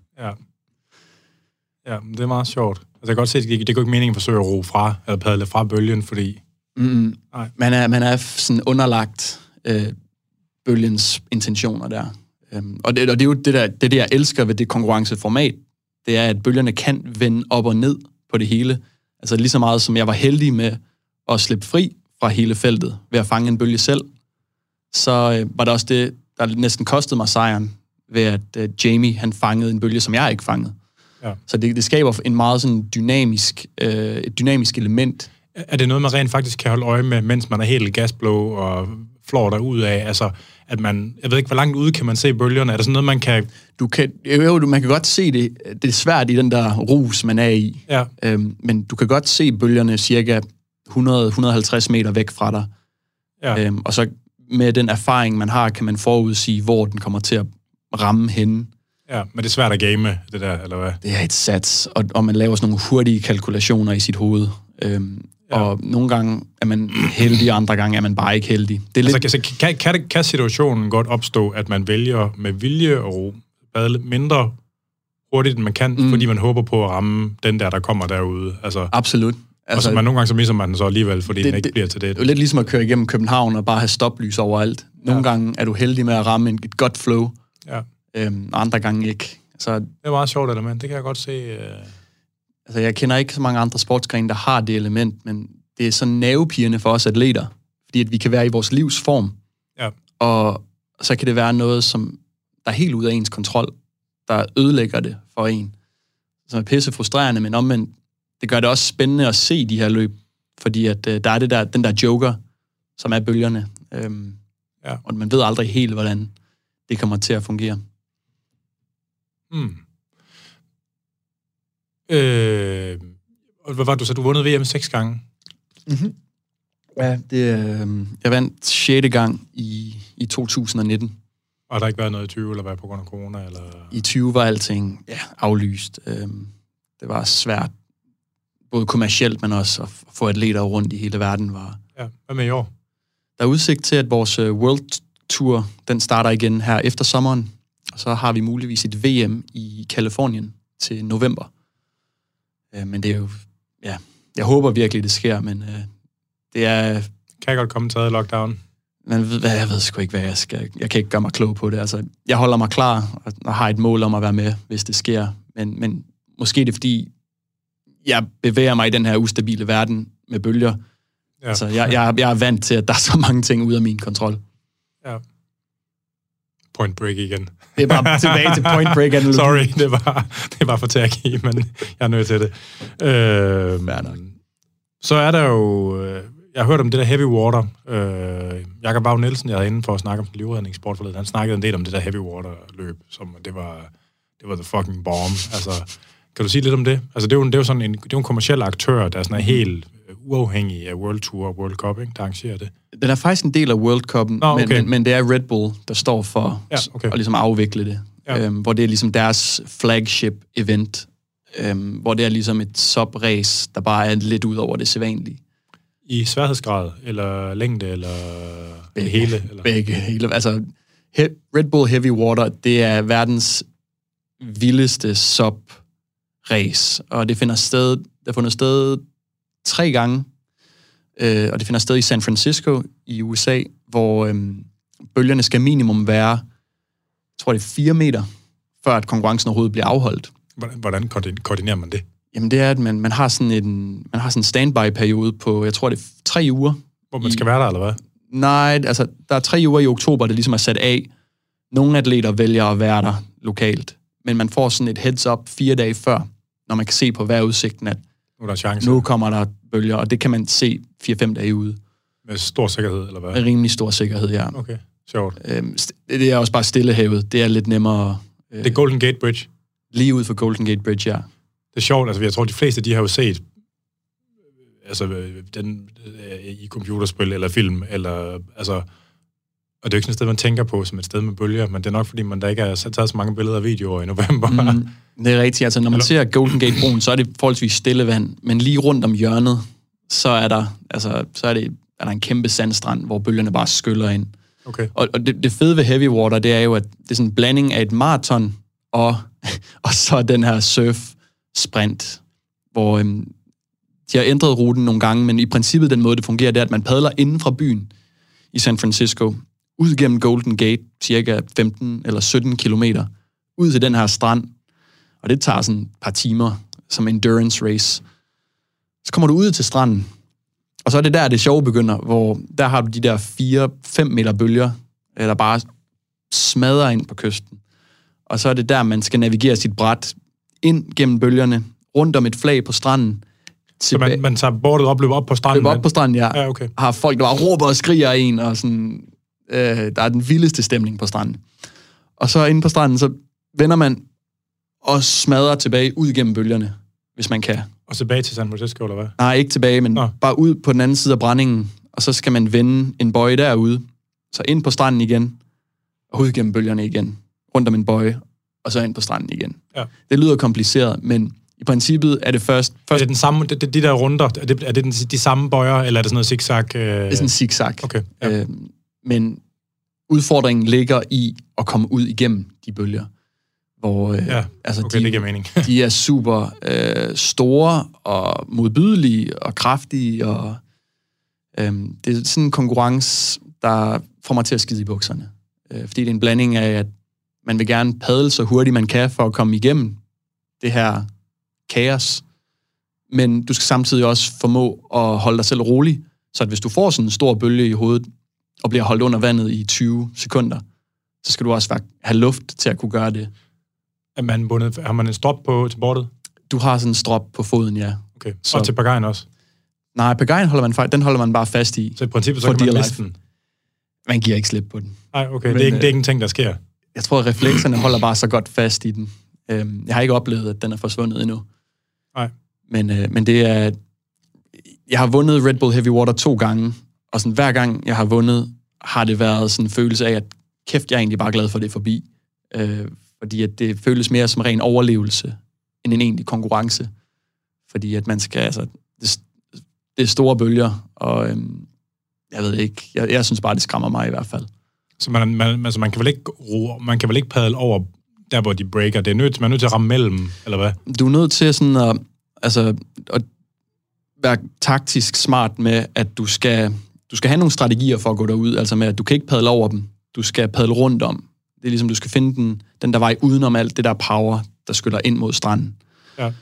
Ja, det er meget sjovt. Altså, jeg kan godt se, at det går ikke meningen at forsøge at ro fra, eller padle fra bølgen, fordi... Man er sådan underlagt bølgens intentioner der. Og det er jo det, jeg elsker ved det konkurrenceformat, det er, at bølgerne kan vende op og ned på det hele. Altså lige så meget, som jeg var heldig med at slippe fri fra hele feltet ved at fange en bølge selv, så var det også det, der næsten kostede mig sejren, ved at Jamie, han fangede en bølge, som jeg ikke fangede. Ja. Så det skaber en meget sådan et dynamisk element. Er det noget, man rent faktisk kan holde øje med, mens man er helt gasblå og flår derud af? Altså, at man... Jeg ved ikke, hvor langt ude kan man se bølgerne? Er det sådan noget, man kan... Man kan godt se det. Det er svært i den der rus, man er i. Ja. Men du kan godt se bølgerne cirka 100-150 meter væk fra dig. Ja. Og så med den erfaring, man har, kan man forudsige, hvor den kommer til at ramme henne. Ja, men det er svært at game, det der, eller hvad? Det er et sats, og man laver sådan nogle hurtige kalkulationer i sit hoved. Og nogle gange er man heldig, og andre gange er man bare ikke heldig. Det er lidt... kan situationen godt opstå, at man vælger med vilje at padle mindre hurtigt, end man kan, fordi man håber på at ramme den der kommer derude? Altså, absolut. Og så man nogle gange så misser man den så alligevel, fordi den ikke bliver til det. Det er jo lidt ligesom at køre igennem København og bare have stoplys overalt. Nogle gange er du heldig med at ramme et godt flow, og andre gange ikke. Så, det er meget sjovt element, det kan jeg godt se... Altså, jeg kender ikke så mange andre sportsgrene, der har det element, men det er så nervepirrende for os atleter, fordi at vi kan være i vores livs form, og så kan det være noget, som der er helt ude af ens kontrol, der ødelægger det for en. Som er pisse frustrerende, men omvendt, det gør det også spændende at se de her løb, fordi at der er den der joker, som er bølgerne, og man ved aldrig helt, hvordan det kommer til at fungere. Hvad var du så? Du vundet VM 6 gange? Mm-hmm. Ja, jeg vandt 6. gang i 2019. Og har der ikke været noget i 20, eller hvad, på grund af corona? Eller? I 20 var alting aflyst. Det var svært, både kommercielt, men også at få atleter rundt i hele verden. Ja, hvad med i år? Der er udsigt til, at vores World Tour, den starter igen her efter sommeren. Og så har vi muligvis et VM i Californien til november. Men det er jo... Ja, jeg håber virkelig, det sker, men det er... Kan jeg godt komme taget i lockdown? Men jeg ved sgu ikke, hvad jeg skal... Jeg kan ikke gøre mig klog på det. Altså, jeg holder mig klar og har et mål om at være med, hvis det sker. Men måske det er, fordi jeg bevæger mig i den her ustabile verden med bølger. Ja. Altså, jeg er vant til, at der er så mange ting ude af min kontrol. Ja. Point break igen. Det er bare tilbage til point break analogi. Sorry, det var for tacky, men jeg er nødt til det. Så er der jo... Jeg har hørt om det der heavy water. Jakob Bau Nielsen, jeg havde inde for at snakke om livredningssport forleden, han snakkede en del om det der heavy water løb, som det var the fucking bomb. Altså, kan du sige lidt om det? Altså, det er jo sådan en kommerciel aktør, der sådan er helt uafhængig af World Tour og World Cup, ikke? Der arrangerer det. Den er faktisk en del af World Cup'en, okay. men det er Red Bull, der står for at ligesom afvikle det. Ja. Hvor det er ligesom deres flagship event, hvor det er ligesom et sub-race, der bare er lidt ud over det sædvanlige. I sværhedsgrad, eller længde, eller begge, hele? Eller? Begge, hele. Altså, Red Bull Heavy Water, det er verdens vildeste sub-race, og det har fundet sted 3 gange, og det finder sted i San Francisco i USA, hvor bølgerne skal minimum være, jeg tror det er 4 meter, før at konkurrencen overhovedet bliver afholdt. Hvordan koordinerer man det? Jamen det er, at man har sådan en standby-periode på, jeg tror det er 3 uger. Hvor man skal være der, eller hvad? Nej, altså der er 3 uger i oktober, der ligesom er sat af. Nogle atleter vælger at være der lokalt, men man får sådan et heads-up 4 dage før, når man kan se på vejrudsigten, at nu kommer der bølger, og det kan man se 4-5 dage ude. Med stor sikkerhed, eller hvad? Med rimelig stor sikkerhed, ja. Okay, sjovt. Det er også bare Stillehavet. Det er lidt nemmere... Det er Golden Gate Bridge? Lige ud for Golden Gate Bridge, ja. Det er sjovt, altså jeg tror, de fleste, de har jo set altså, i computerspil eller film, eller altså Og det er jo ikke sådan et sted, man tænker på som et sted med bølger, men det er nok, fordi man der ikke har taget så mange billeder og videoer i november. Det er rigtigt. Altså, når man ser Golden Gate-broen, så er det forholdsvis stille vand, men lige rundt om hjørnet, så er der en kæmpe sandstrand, hvor bølgerne bare skyller ind. Okay. Og det fede ved heavy water, det er jo, at det er sådan en blanding af et maraton og så den her surf-sprint, hvor de har ændret ruten nogle gange, men i princippet den måde, det fungerer, det er, at man padler inden fra byen i San Francisco, ud gennem Golden Gate, cirka 15 eller 17 kilometer, ud til den her strand, og det tager sådan et par timer, som endurance race. Så kommer du ud til stranden, og så er det der, det sjove begynder, hvor der har du de der 4-5 meter bølger, der bare smadrer ind på kysten. Og så er det der, man skal navigere sit bræt ind gennem bølgerne, rundt om et flag på stranden. Så man tager bordet op, løber op på stranden? Løber op på stranden, ja. Ja, okay. Har folk, der bare råber og skriger af en, og sådan, der er den vildeste stemning på stranden. Og så inde på stranden, så vender man og smadrer tilbage ud gennem bølgerne, hvis man kan. Og tilbage til San Francisco, eller hvad? Nej, ikke tilbage, men bare ud på den anden side af brændingen, og så skal man vende en bøje derude, så ind på stranden igen, og ud gennem bølgerne igen, rundt om en bøje, og så ind på stranden igen. Ja. Det lyder kompliceret, men i princippet er det først... Er det den samme, de der runder, er det de samme bøjer, eller er det sådan noget zigzag? Det er sådan en zigzag. Okay, ja. Men udfordringen ligger i at komme ud igennem de bølger. Hvor, det giver mening. De er super store og modbydelige og kraftige, og det er sådan en konkurrence, der får mig til at skide i bukserne. Fordi det er en blanding af, at man vil gerne padle så hurtigt man kan for at komme igennem det her kaos, men du skal samtidig også formå at holde dig selv rolig, så at hvis du får sådan en stor bølge i hovedet og bliver holdt under vandet i 20 sekunder, så skal du også have luft til at kunne gøre det. Har man en strop til bordet? Du har sådan en strop på foden, ja. Okay. Så, og til pagajen også? Nej, pagajen holder man bare fast i. Så i princippet så kan man miste den? Man giver ikke slip på den. Nej, okay. Men, det er ikke en ting, der sker? Jeg tror, at reflekserne holder bare så godt fast i den. Jeg har ikke oplevet, at den er forsvundet endnu. Nej. Men det er... Jeg har vundet Red Bull Heavy Water 2 gange, og sådan, hver gang jeg har vundet, har det været sådan en følelse af, at kæft, jeg er egentlig bare glad for, det er forbi. Fordi at det føles mere som ren overlevelse, end en egentlig konkurrence. Fordi at man skal... Altså, det er store bølger, og jeg ved ikke... Jeg synes bare, det skræmmer mig i hvert fald. Så man kan vel ikke padle over der, hvor de breaker? Man er nødt til at ramme mellem, eller hvad? Du er nødt til sådan at være taktisk smart med, at du skal have nogle strategier for at gå derud, altså med, at du kan ikke padle over dem. Du skal padle rundt om. Det er ligesom, du skal finde den der vej udenom alt det der power, der skyller ind mod stranden. Ja.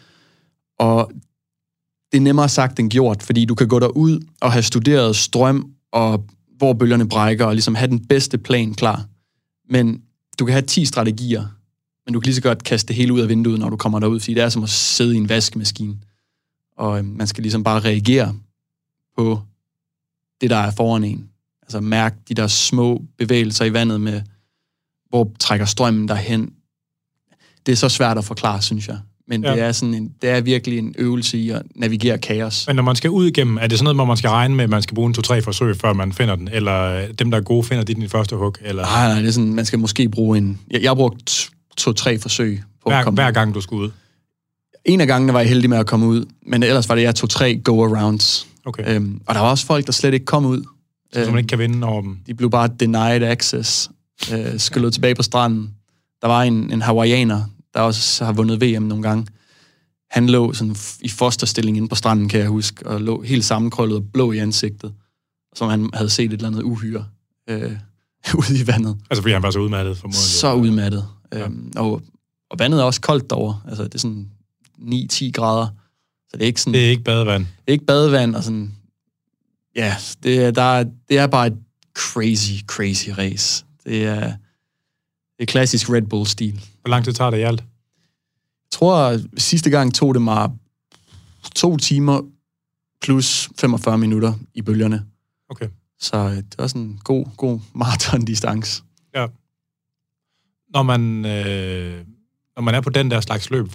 Og det er nemmere sagt end gjort, fordi du kan gå derud og have studeret strøm, og hvor bølgerne brækker, og ligesom have den bedste plan klar. Men du kan have 10 strategier, men du kan lige så godt kaste det hele ud af vinduet, når du kommer derud, fordi det er som at sidde i en vaskemaskine. Og man skal ligesom bare reagere på det, der er foran en. Altså mærke de der små bevægelser i vandet med, hvor trækker strømmen derhen. Det er så svært at forklare, synes jeg. Men det er virkelig en øvelse i at navigere kaos. Men når man skal ud igennem, er det sådan noget, hvor man skal regne med, at man skal bruge 2-3 forsøg, før man finder den? Eller dem, der er gode, finder de den i første hug? Eller? Nej, det er sådan, man skal måske bruge jeg har brugt 2-3 forsøg på at komme hver gang, du skulle ud? En af gangene var jeg heldig med at komme ud, men ellers var det 2-3 go-arounds. Okay. Og der var også folk, der slet ikke kom ud. Så man ikke kan vinde over dem? De blev bare denied access. Skyllet tilbage på stranden. Der var en hawaiianer, der også har vundet VM nogle gange. Han lå sådan i fosterstilling inde på stranden, kan jeg huske, og lå helt sammenkrøllet og blå i ansigtet, som han havde set et eller andet uhyre ude i vandet. Altså fordi han var så udmattet? Formodentlig. Så udmattet. Ja. Og vandet er også koldt derovre. Altså det er sådan 9-10 grader. Så det er ikke sådan... Det er ikke badevand? Det er ikke badevand, og sådan... Ja, det er bare et crazy race. Det er klassisk Red Bull-stil. Hvor lang tid tager det i alt? Jeg tror, sidste gang tog det mig 2 timer plus 45 minutter i bølgerne. Okay. Så det var sådan en god maraton-distance. Ja. Når man er på den der slags løb,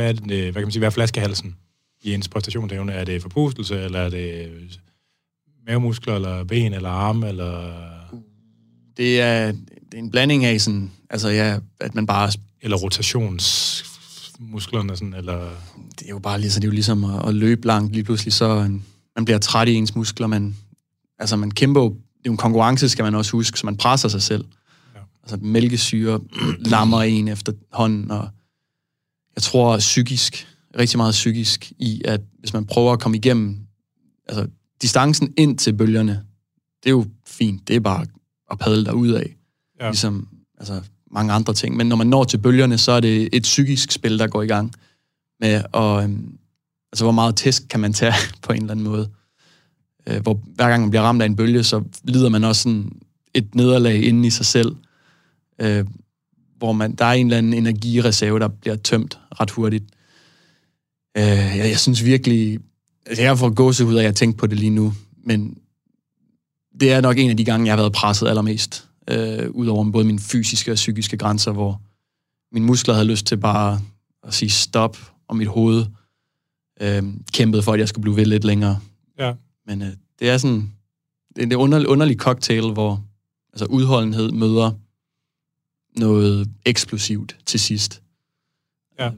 hvad er flaskehalsen i ens præstationsevne? Er det forpustelse, eller er det mavemuskler, eller ben, eller arme, eller... Det er en blanding af sådan, altså ja, at man bare... Eller rotationsmusklerne, sådan, eller... Det er jo bare det er jo ligesom at løbe langt, lige pludselig så man bliver træt i ens muskler, man kæmper jo, det er jo en konkurrence, skal man også huske, så man presser sig selv. Ja. Altså mælkesyre lammer en efter hånden, og jeg tror rigtig meget psykisk i, at hvis man prøver at komme igennem, altså distancen ind til bølgerne, det er jo fint, det er bare at padle derudad, ligesom altså mange andre ting. Men når man når til bølgerne, så er det et psykisk spil, der går i gang med, og altså hvor meget tæsk kan man tage på en eller anden måde. Hvor hver gang man bliver ramt af en bølge, så lider man også sådan et nederlag inde i sig selv, hvor der er en eller anden energireserve, der bliver tømt ret hurtigt. Jeg synes virkelig, altså jeg får gåsehud af, at jeg tænker på det lige nu, men det er nok en af de gange, jeg har været presset allermest, udover både mine fysiske og psykiske grænser, hvor mine muskler havde lyst til bare at sige stop, og mit hoved kæmpede for, at jeg skulle blive ved lidt længere. Ja. Men det er sådan en underlig cocktail, hvor altså udholdenhed møder noget eksplosivt til sidst. Ja.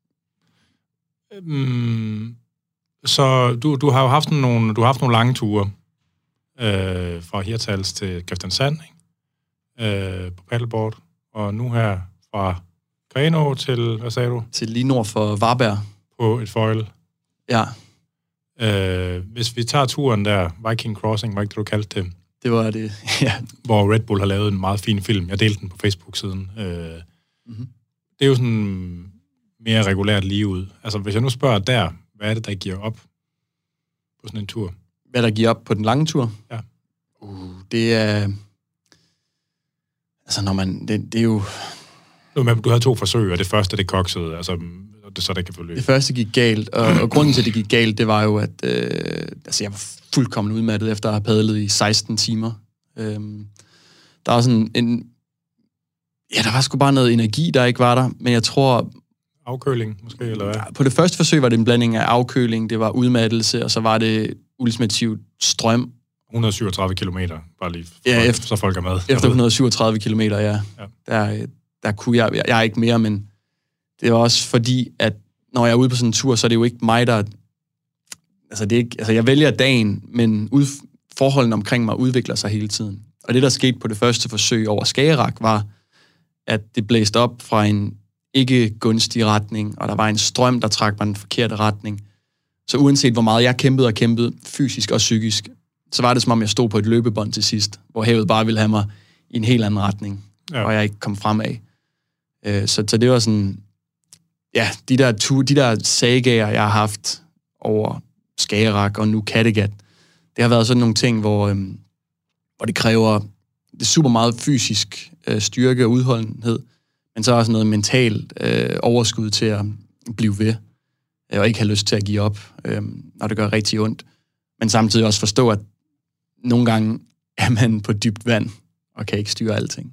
Så du har jo haft nogle lange ture fra Hirtshals til Kristiansand, på paddleboard, og nu her fra Grenaa til, hvad sagde du? Til lige nord for Varberg. På et foil. Ja. Hvis vi tager turen der, Viking Crossing, var ikke det, du kaldte det? Det var det, ja. Hvor Red Bull har lavet en meget fin film. Jeg delte den på Facebook-siden. Det er jo sådan mere regulært lige ud. Altså, hvis jeg nu spørger der, hvad er det, der giver op på sådan en tur? Hvad der giver op på den lange tur? Ja. Det er... Altså, når man... Det er jo... Du havde 2 forsøg, og det første, det koksede. Altså, så det kan forløbe. Det første gik galt, og grunden til, at det gik galt, det var jo, at jeg var fuldkommen udmattet, efter at have padlet i 16 timer. Der var sådan en... Ja, der var sgu bare noget energi, der ikke var der, men jeg tror... Afkøling, måske, eller hvad? På det første forsøg var det en blanding af afkøling, det var udmattelse, og så var det ultimativt strøm. 137 kilometer, bare lige, så folk er med. Efter 137 kilometer, ja. Der kunne jeg er ikke mere, men det var også fordi, at når jeg er ude på sådan en tur, så er det jo ikke mig, der... Altså, det er ikke, altså jeg vælger dagen, men forholdene omkring mig udvikler sig hele tiden. Og det, der skete på det første forsøg over Skagerrak, var, at det blæste op fra en ikke gunstig retning, og der var en strøm, der trak mig den forkerte retning. Så uanset hvor meget jeg kæmpede, fysisk og psykisk, så var det som om, jeg stod på et løbebånd til sidst, hvor havet bare ville have mig i en helt anden retning, og jeg ikke kom fremad. Så det var sådan... Ja, de der sagaer, jeg har haft over Skagerrak og nu Kattegat, det har været sådan nogle ting, hvor det kræver det super meget fysisk styrke og udholdenhed, men så også noget mentalt overskud til at blive ved, og ikke have lyst til at give op, når det gør rigtig ondt. Men samtidig også forstå, at nogle gange er man på dybt vand, og kan ikke styre alting.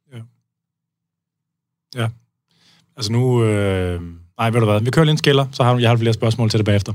Ja. Altså nu... Nej, ved du hvad? Vi kører lige en skiller, så har jeg flere spørgsmål til det bagefter.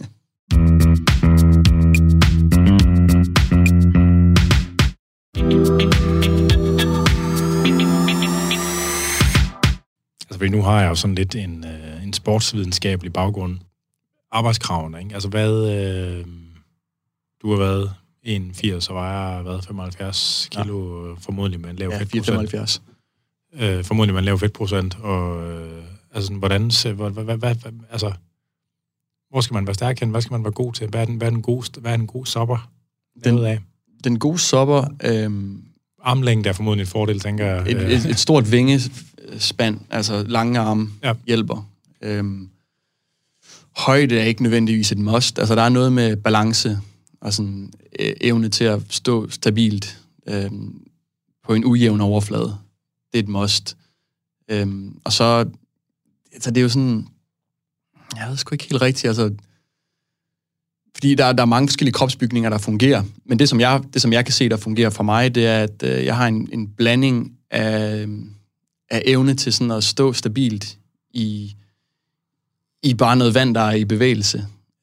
Altså, fordi nu har jeg jo sådan lidt en sportsvidenskabelig baggrund. Arbejdskravene, ikke? Altså, du har været 81, og vejer været 75 kilo, formodentlig med en lav fedtprocent. 75. Formodentlig med en lav fedtprocent, og altså, hvordan, altså, hvor skal man være stærk hen? Hvad skal man være god til? Hvad er en god sopper? Den gode sopper... Armlængde er formodentlig en fordel, tænker jeg. Et stort vingespand, altså lange arme, hjælper. Højde er ikke nødvendigvis et must. Altså, der er noget med balance og sådan evne til at stå stabilt på en ujævn overflade. Det er et must. Og så det er jo sådan... Jeg ved sgu ikke helt rigtigt, altså... Fordi der er mange forskellige kropsbygninger, der fungerer. Men det, som jeg kan se, der fungerer for mig, det er, at jeg har en blanding af evne til sådan at stå stabilt i bare noget vand, der er i bevægelse.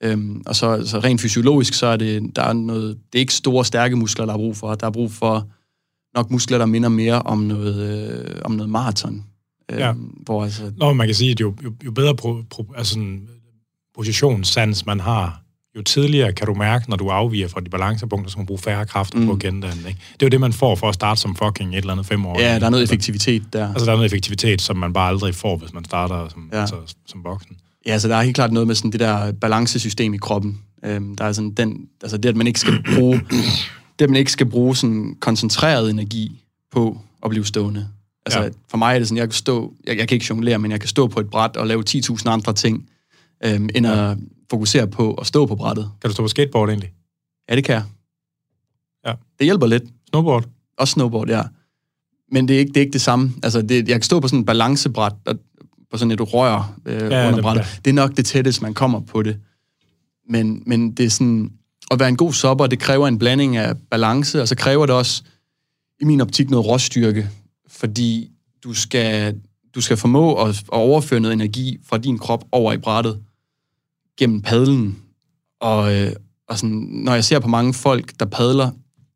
Og så rent fysiologisk, så er det er ikke store, stærke muskler, der er brug for. Der er brug for nok muskler, der minder mere om noget maraton. Hvor altså... man kan sige, at jo bedre positionssans man har, jo tidligere kan du mærke, når du afviger fra de balancepunkter, så kan man bruge færre kræfter på at kende den. Ikke? Det er jo det, man får for at starte som fucking et eller andet 5 år. Ja, der er noget effektivitet der. Altså, der er noget effektivitet, som man bare aldrig får, hvis man starter som voksen. Ja, så der er helt klart noget med sådan det der balancesystem i kroppen. Der er sådan det, at man ikke skal bruge sådan koncentreret energi på at blive stående. Altså, for mig er det sådan, jeg kan ikke jonglere, men jeg kan stå på et bræt og lave 10.000 andre ting, end at fokusere på at stå på brættet. Kan du stå på skateboard egentlig? Ja, det kan jeg. Ja. Det hjælper lidt. Snowboard? Også snowboard, ja. Men det er ikke det samme. Altså, jeg kan stå på sådan en balancebræt, på sådan et rør under brættet. Det er nok det tætteste, man kommer på det. Men det er sådan... At være en god supper, det kræver en blanding af balance, og så kræver det også, i min optik, noget råstyrke. Fordi du skal formå at overføre noget energi fra din krop over i brættet gennem padlen. Og sådan, når jeg ser på mange folk, der padler,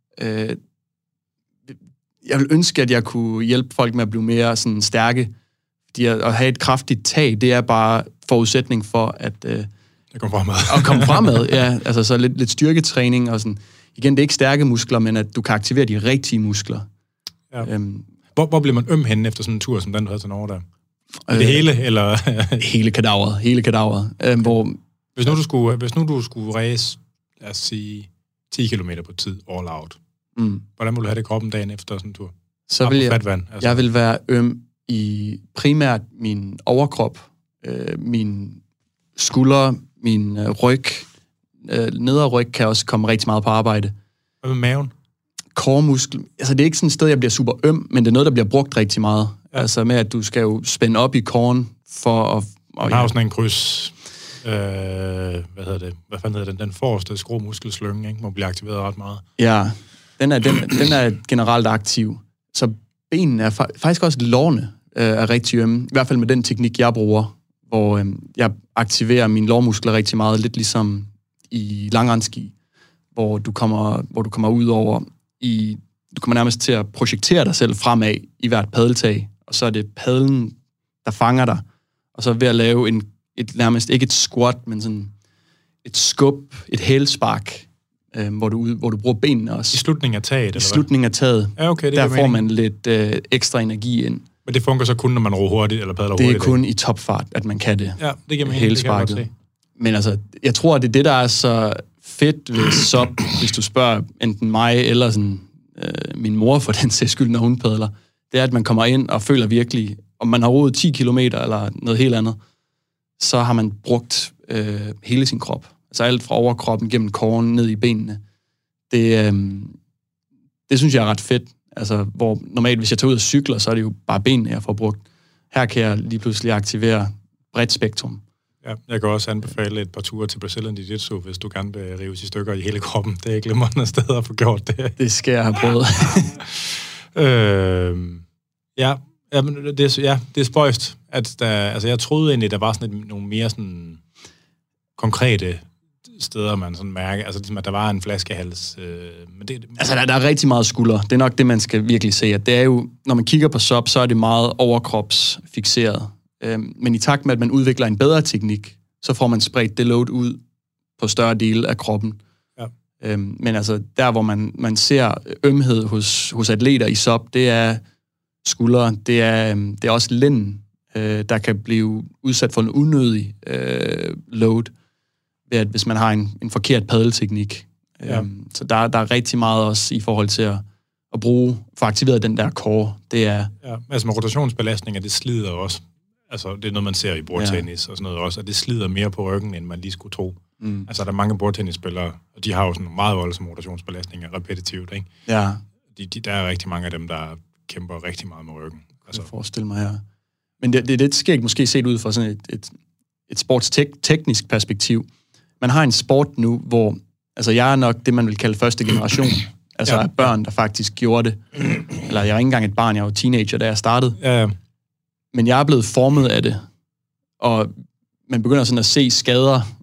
jeg vil ønske, at jeg kunne hjælpe folk med at blive mere sådan stærke. Fordi at have et kraftigt tag, det er bare forudsætning for, at komme fremad. Ja, altså så lidt styrketræning og sådan. Igen, det er ikke stærke muskler, men at du kan aktivere de rigtige muskler. Ja. Hvor bliver man øm henne efter sådan en tur, som den, du havde til Norge der? Det hele, eller? Hele kadaveret. Hvor... Hvis nu du skulle race, lad os sige, 10 km på tid, all out. Hvordan må du have det i kroppen dagen efter sådan en tur? Så vil jeg vil være øm i primært min overkrop, min skulder, min ryg. Nedre ryg kan også komme rigtig meget på arbejde. Hvad med maven? Kårmuskel. Altså, det er ikke sådan et sted, jeg bliver super øm, men det er noget, der bliver brugt rigtig meget. Ja. Altså med, at du skal jo spænde op i kåren for at... Man har jo sådan en kryds... Hvad fanden hedder den? Den forreste skromuskelslynge, ikke? Må blive aktiveret ret meget. Ja, den er generelt aktiv. Så benene er faktisk også lårene er rigtig ømme. I hvert fald med den teknik, jeg bruger, hvor jeg aktiverer mine lårmuskler rigtig meget, lidt ligesom i langrendski, hvor du kommer ud over du kommer nærmest til at projektere dig selv fremad i hvert paddeltag, og så er det padlen, der fanger dig, og så ved at lave nærmest ikke et squat, men sådan et skub, et hælspark, hvor du bruger benene også. I slutningen af taget, eller hvad? I slutningen af taget. Ja, okay, der får man lidt ekstra energi ind. Men det fungerer så kun, når man roer hurtigt, eller padler hurtigt? Det er kun i topfart, at man kan det. Ja, det giver mig hælsparket. Men altså, jeg tror, at det er det, der er så fedt ved SUP, hvis du spørger enten mig, eller sådan, min mor for den sags skyld, når hun padler, det er, at man kommer ind og føler virkelig, om man har roet 10 kilometer, eller noget helt andet, så har man brugt hele sin krop. Altså alt fra overkroppen gennem kåren ned i benene. Det synes jeg er ret fedt. Altså, hvor normalt, hvis jeg tager ud og cykler, så er det jo bare benene, jeg får brugt. Her kan jeg lige pludselig aktivere bredt spektrum. Ja, jeg kan også anbefale et par ture til Brazilian Jiu-Jitsu, hvis du gerne vil rives i stykker i hele kroppen. Det er glimrende sted at få gjort det. Det skal jeg have prøvet. Det er spøjst. Jeg troede egentlig, der var sådan nogle mere sådan konkrete steder, man sådan mærker, altså ligesom, at der var en flaskehals. Altså, der er rigtig meget skulder. Det er nok det, man skal virkelig se. At det er jo, når man kigger på SUP, så er det meget overkropsfikseret. Men i takt med, at man udvikler en bedre teknik, så får man spredt det load ud på større dele af kroppen. Ja. Men altså, der hvor man ser ømhed hos atleter i SUP, det er skuldre, det er også lænden, der kan blive udsat for en unødig load, ved at hvis man har en forkert paddelteknik. Ja. Så der er rigtig meget også i forhold til at få aktiveret den der core. Det er... Ja, altså med rotationsbelastninger, det slider også. Altså, det er noget, man ser i bordtennis og sådan noget også, at det slider mere på ryggen, end man lige skulle tro. Altså, der er mange bordtennisspillere, og de har jo sådan meget voldsomme rotationsbelastninger repetitivt, ikke? Ja. Der er rigtig mange af dem, der kæmper rigtig meget med ryggen. Altså. Jeg forestiller mig her. Men det skal ikke måske set ud fra sådan et sportsteknisk perspektiv. Man har en sport nu, hvor altså jeg er nok det, man vil kalde første generation. Altså børn, der faktisk gjorde det. Eller jeg er ikke engang et barn, jeg var teenager, da jeg startede. Ja. Men jeg er blevet formet af det. Og man begynder sådan at se skader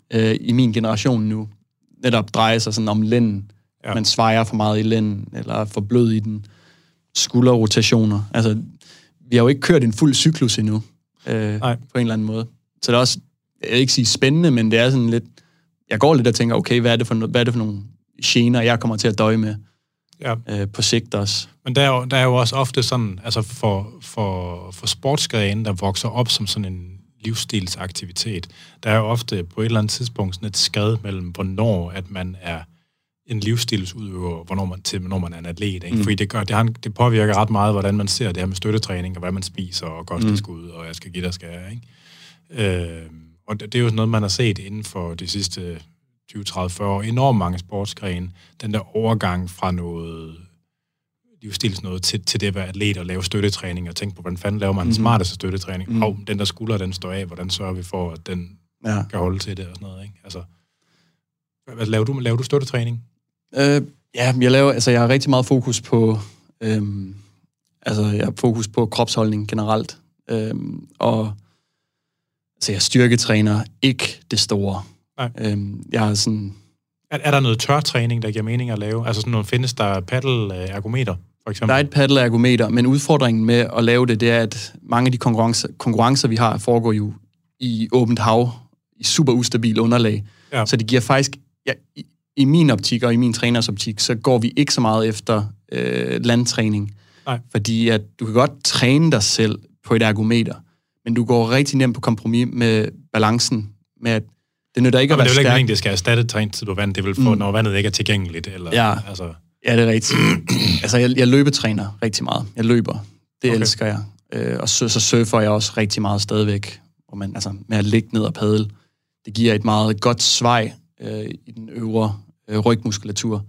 i min generation nu netop drejer sig sådan om lænden. Ja. Man svejer for meget i lænden, eller for blød i den. Skulderrotationer. Altså, vi har jo ikke kørt en fuld cyklus endnu, på en eller anden måde. Så det er også, jeg vil ikke sige spændende, men det er sådan lidt, jeg går lidt og tænker, okay, hvad er det for nogle gener, jeg kommer til at døje med på sigt også. Men der er jo også ofte sådan, altså for sportsgrene, der vokser op som sådan en livsstilsaktivitet, der er jo ofte på et eller andet tidspunkt sådan et skred mellem, hvornår at man er en livsstilsudøver, hvornår man er en atlet. Ikke? Fordi det påvirker ret meget, hvordan man ser det her med støttetræning, og hvad man spiser, og kosttilskud, og jeg skal give dig skal jeg, ikke? Og det er jo noget, man har set inden for de sidste 20, 30, 40 år. Enormt mange sportsgrene. Den der overgang fra noget livsstilsnået til det at være atlet og lave støttetræning, og tænke på, hvordan fanden laver man den smarteste støttetræning. Den der skulder, den står af, hvordan sørger vi for, at den kan holde til det, og sådan noget, ikke? Altså, hvad laver du støttetræning? Jeg har rigtig meget fokus på jeg har fokus på kropsholdning generelt. Og altså, jeg styrketræner ikke det store. Jeg har sådan... Er der noget tørtræning, der giver mening at lave? Altså sådan noget, findes der paddle-ergometer, for eksempel? Der er et paddle-ergometer, men udfordringen med at lave det er, at mange af de konkurrencer, vi har, foregår jo i åbent hav, i super ustabil underlag. Ja. Så det giver faktisk... I min optik og i min træners optik, så går vi ikke så meget efter landtræning. Nej. Fordi at du kan godt træne dig selv på et ergometer, men du går rigtig nemt på kompromis med balancen, med at det nytter ikke at være stærk. Det er jo ikke det skal erstatte træningstid på vand, det vil få, når vandet ikke er tilgængeligt. Eller, altså. Ja, det er rigtigt. Altså, jeg løbetræner rigtig meget. Jeg løber. Det elsker jeg. Og så surfer jeg også rigtig meget stadigvæk, hvor man, altså, med at ligge ned og padle. Det giver et meget godt svej i den øvre rygmuskulatur.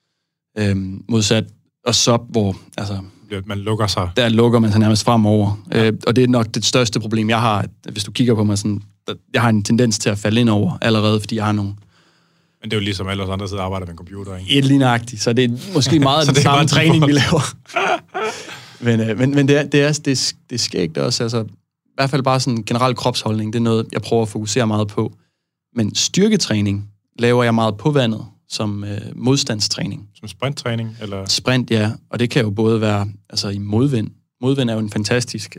Modsat og sop, hvor altså, man lukker sig. Der lukker man sig nærmest fremover. Og det er nok det største problem, jeg har. Hvis du kigger på mig sådan, jeg har en tendens til at falde ind over allerede, fordi jeg har nogle... Men det er jo ligesom alle os andre sidder og arbejder med en computer, ikke? Lige nøjagtigt, så det er måske meget den samme træning, vi laver. men det er skægt også. Altså, i hvert fald bare sådan en generel kropsholdning, det er noget, jeg prøver at fokusere meget på. Men styrketræning laver jeg meget på vandet, som modstandstræning. Som sprinttræning? Eller? Sprint, ja. Og det kan jo både være altså, i modvind. Modvind er jo en fantastisk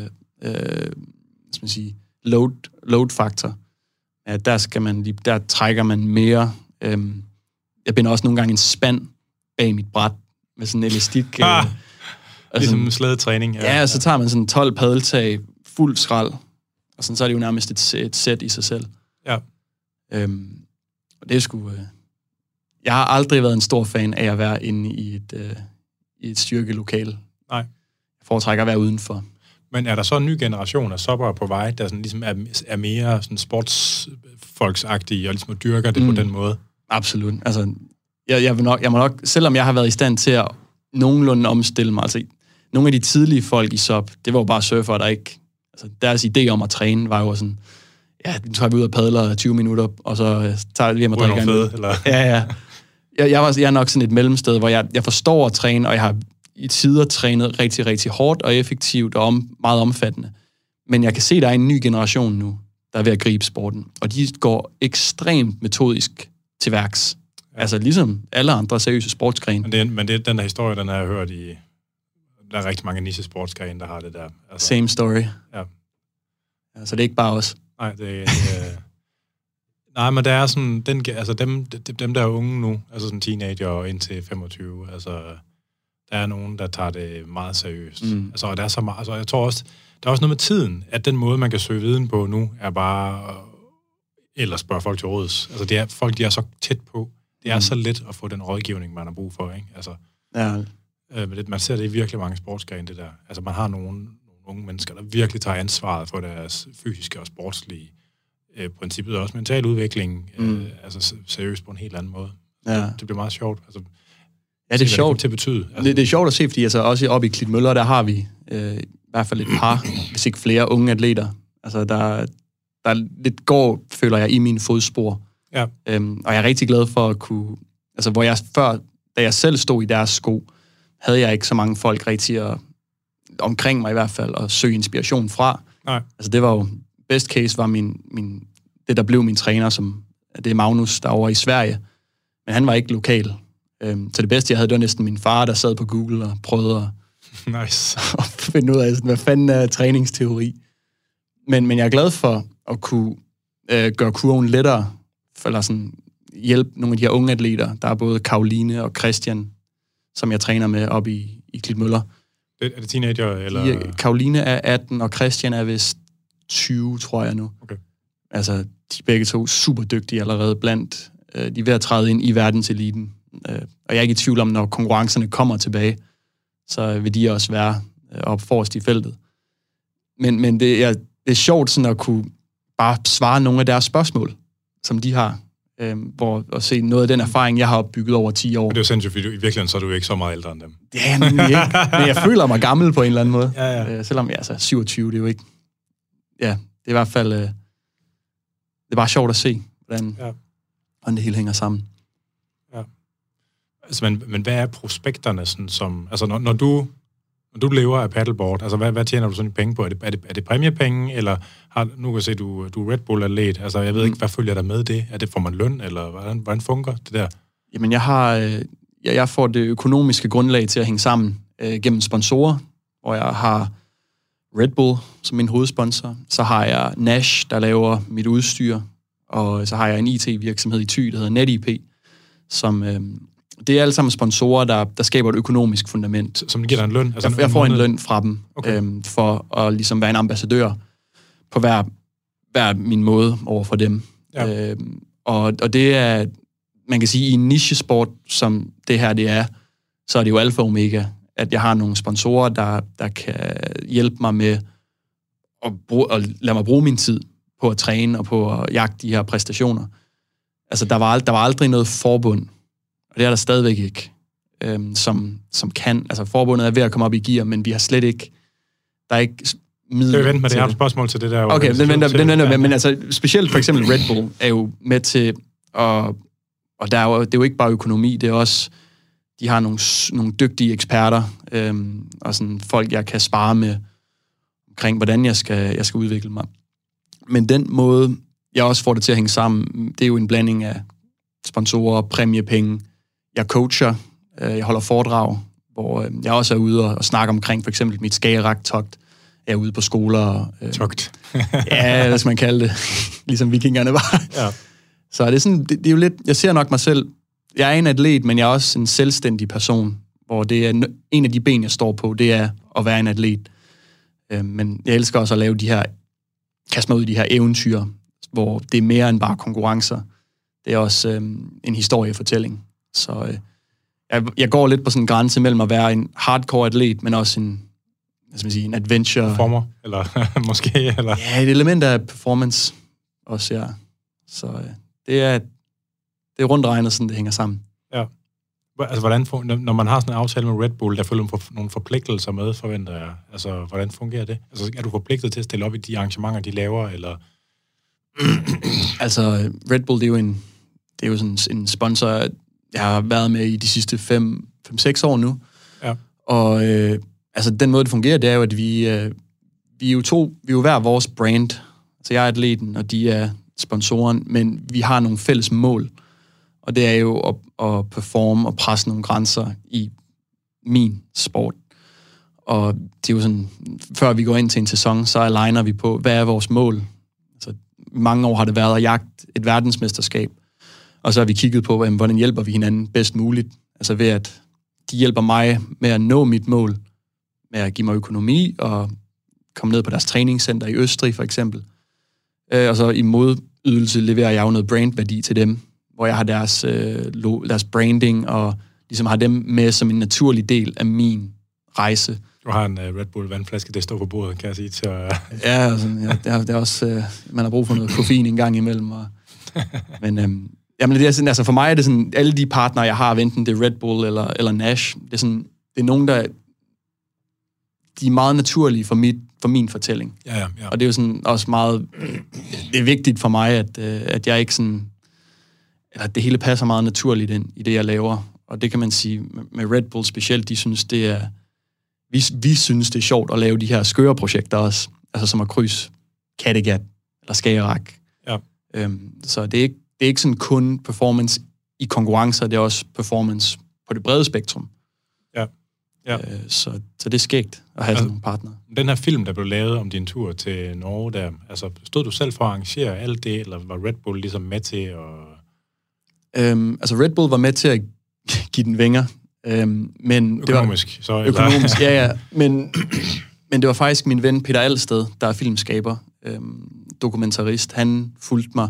load-faktor. Ja, der trækker man mere. Jeg binder også nogle gange en spand bag mit bræt med sådan en elastik. Ligesom en slædetræning. Ja, og så tager man sådan 12 paddeltag, fuld skrald, og sådan, så er det jo nærmest et sæt i sig selv. Ja. Og det er sgu... Jeg har aldrig været en stor fan af at være inde i et styrkelokale. Nej. Jeg foretrækker at være udenfor. Men er der så en ny generation af soppere på vej, der sådan ligesom er mere sådan sportsfolksagtige og ligesom dyrker det på den måde? Absolut. Altså, jeg må nok, selvom jeg har været i stand til at nogenlunde omstille mig, altså nogle af de tidlige folk i SOP, det var jo bare surfere, der ikke... Altså, deres idé om at træne var jo sådan, ja, nu tager vi ud og padler 20 minutter, og så tager vi hjem og drikker noget. Eller? Ja. Jeg er nok sådan et mellemsted, hvor jeg forstår at træne, og jeg har i tider trænet rigtig, rigtig hårdt og effektivt og meget omfattende. Men jeg kan se, at der er en ny generation nu, der er ved at gribe sporten. Og de går ekstremt metodisk til værks. Ja. Altså ligesom alle andre seriøse sportsgrene. Men den der historie, den har jeg hørt i... Der er rigtig mange niche-sportsgrene, der har det der. Altså, same story. Ja. Så det er ikke bare os. Nej, nej, men der er sådan... dem der er unge nu, altså sådan teenager og indtil 25, altså... Der er nogen, der tager det meget seriøst. Altså, og der er så meget, altså, jeg tror også, der er også noget med tiden, at den måde, man kan søge viden på nu, er bare, eller spørge folk til råds. Altså, folk, de er så tæt på. Det er så let at få den rådgivning, man har brug for, ikke? Altså, ja. Man ser det i virkelig mange sportsgrene, det der. Altså, man har nogle unge mennesker, der virkelig tager ansvaret for deres fysiske og sportslige princippet, og også mental udvikling, altså seriøst på en helt anden måde. Ja. Det bliver meget sjovt. Altså, ja, det er sjovt. Til at betyde. Altså. Det er sjovt at se, fordi altså, også oppe i Klitmøller, der har vi i hvert fald et par, hvis ikke flere unge atleter. Altså, der lidt går, føler jeg, i mine fodspor. Ja. Og jeg er rigtig glad for at kunne... Altså, hvor jeg før, da jeg selv stod i deres sko, havde jeg ikke så mange folk rigtig omkring mig i hvert fald, at søge inspiration fra. Nej. Altså, det var jo... Best case var det, der blev min træner, som Det er Magnus, der er over i Sverige. Men han var ikke lokal. Så det bedste, jeg havde, det var næsten min far, der sad på Google og prøvede Nice. at finde ud af, hvad fanden er træningsteori. Men jeg er glad for at kunne gøre kurven lettere, eller sådan hjælpe nogle af de her unge atleter. Der er både Karoline og Christian, som jeg træner med op i Klitmøller. Er det teenager, eller? Karoline er 18, og Christian er vist 20, tror jeg nu. Okay. Altså, de er begge to super dygtige allerede blandt. De er ved at træde ind i verdenseliten. Og jeg er ikke i tvivl om, når konkurrencerne kommer tilbage, så vil de også være op forrest i feltet. Men det er sjovt sådan at kunne bare svare nogle af deres spørgsmål, som de har. At se noget af den erfaring, jeg har opbygget over 10 år. Det er jo sindssygt, fordi i virkeligheden så er du ikke så meget ældre end dem. Det er jeg nemlig ikke, men jeg føler mig gammel på en eller anden måde. Ja. Selvom jeg er 27, det er jo ikke... Ja, det er i hvert fald... det er bare sjovt at se, hvordan det hele hænger sammen. Ja. Altså, men hvad er prospekterne sådan som... Altså, når du lever af paddleboard, altså hvad tjener du sådan penge på? Er det præmiepenge, eller nu kan jeg se, du er Red Bull-atlet, altså jeg ved ikke, hvad følger der med det? Er det, får man løn, eller hvordan fungerer det der? Jamen, jeg får det økonomiske grundlag til at hænge sammen gennem sponsorer, hvor jeg har Red Bull som min hovedsponsor, så har jeg Nash, der laver mit udstyr, og så har jeg en IT-virksomhed i Thy, der hedder NetIP, som... Det er alle sammen sponsorer, der skaber et økonomisk fundament. Som giver dig en løn? Altså jeg får en løn fra dem, okay. For at ligesom være en ambassadør på hver min måde over for dem. Ja. Og det er, man kan sige, i en nichesport, som det her det er, så er det jo alfa og omega, at jeg har nogle sponsorer, der kan hjælpe mig med at lade mig bruge min tid på at træne og på at jagte de her præstationer. Altså, der var aldrig noget forbund, og det er der stadigvæk ikke, som kan. Altså, forbundet er ved at komme op i gear, men vi har slet ikke... Der er ikke midler. Jeg venter med det. Jeg har et spørgsmål til det der. Okay, den venter. Men altså, specielt for eksempel Red Bull er jo med til at... Og det er jo ikke bare økonomi, det er også... De har nogle dygtige eksperter, og sådan folk, jeg kan spare med omkring, hvordan jeg skal udvikle mig. Men den måde, jeg også får det til at hænge sammen, det er jo en blanding af sponsorer, præmiepenge. Jeg coacher, jeg holder foredrag, hvor jeg også er ude og snakker omkring for eksempel mit Skagerrak-togt. Jeg er ude på skoler. Togt. Ja, hvad skal man kalde det. Ligesom vikingerne var. Ja. Så det er sådan, det er jo lidt... Jeg ser nok mig selv... Jeg er en atlet, men jeg er også en selvstændig person, hvor det er en af de ben, jeg står på, det er at være en atlet. Men jeg elsker også at lave de her... Kaste mig ud i de her eventyr, hvor det er mere end bare konkurrencer. Det er også en historiefortælling. Så jeg går lidt på sådan en grænse mellem at være en hardcore atlet, men også en, hvad skal man sige, en adventure... Performer, eller måske, eller... Ja, et element af performance også, ja. Så det er rundt regnet, sådan det hænger sammen. Ja. Altså, når man har sådan en aftale med Red Bull, der følger nogle forpligtelser med, forventer jeg. Altså, hvordan fungerer det? Altså, er du forpligtet til at stille op i de arrangementer, de laver, eller... Altså, Red Bull, det er jo sådan en sponsor, jeg har været med i de sidste 5-6 år nu. Ja. Og altså, den måde, det fungerer, det er jo, at vi er jo hver vores brand. Så jeg er atleten, og de er sponsoren, men vi har nogle fælles mål. Og det er jo at performe og presse nogle grænser i min sport. Og det er jo sådan, før vi går ind til en sæson, så aligner vi på, hvad er vores mål? Altså, mange år har det været at jagte et verdensmesterskab. Og så har vi kigget på, hvordan hjælper vi hinanden bedst muligt. Altså ved, at de hjælper mig med at nå mit mål, med at give mig økonomi og komme ned på deres træningscenter i Østrig, for eksempel. Og så i modydelse leverer jeg jo noget brandværdi til dem, hvor jeg har deres branding, og ligesom har dem med som en naturlig del af min rejse. Du har en Red Bull vandflaske, det står på bordet, kan jeg sige. Til at... Ja, altså, det er også, man har brug for noget koffein en gang imellem. Men jamen, det er sådan, altså for mig er det sådan, alle de partnere, jeg har, enten det er Red Bull eller Nash, det er nogen, der de er meget naturlige for min fortælling. Ja. Og det er jo sådan også meget, det er vigtigt for mig, at jeg ikke sådan, eller det hele passer meget naturligt ind i det, jeg laver. Og det kan man sige, med Red Bull specielt, de synes, det er, vi synes, det er sjovt at lave de her skøre projekter også, altså som at krydse Kattegat eller Skagerrak. Ja. Så det det er ikke sådan kun performance i konkurrencer, det er også performance på det brede spektrum. Ja. Så det er skægt at have sådan nogle partnere. Den her film, der blev lavet om din tur til Norge, der, altså stod du selv for at arrangere alt det, eller var Red Bull ligesom med til at... Altså Red Bull var med til at give den vinger, men økonomisk, det var økonomisk, ja. Men det var faktisk min ven Peter Alsted, der er filmskaber, dokumentarist. Han fulgte mig,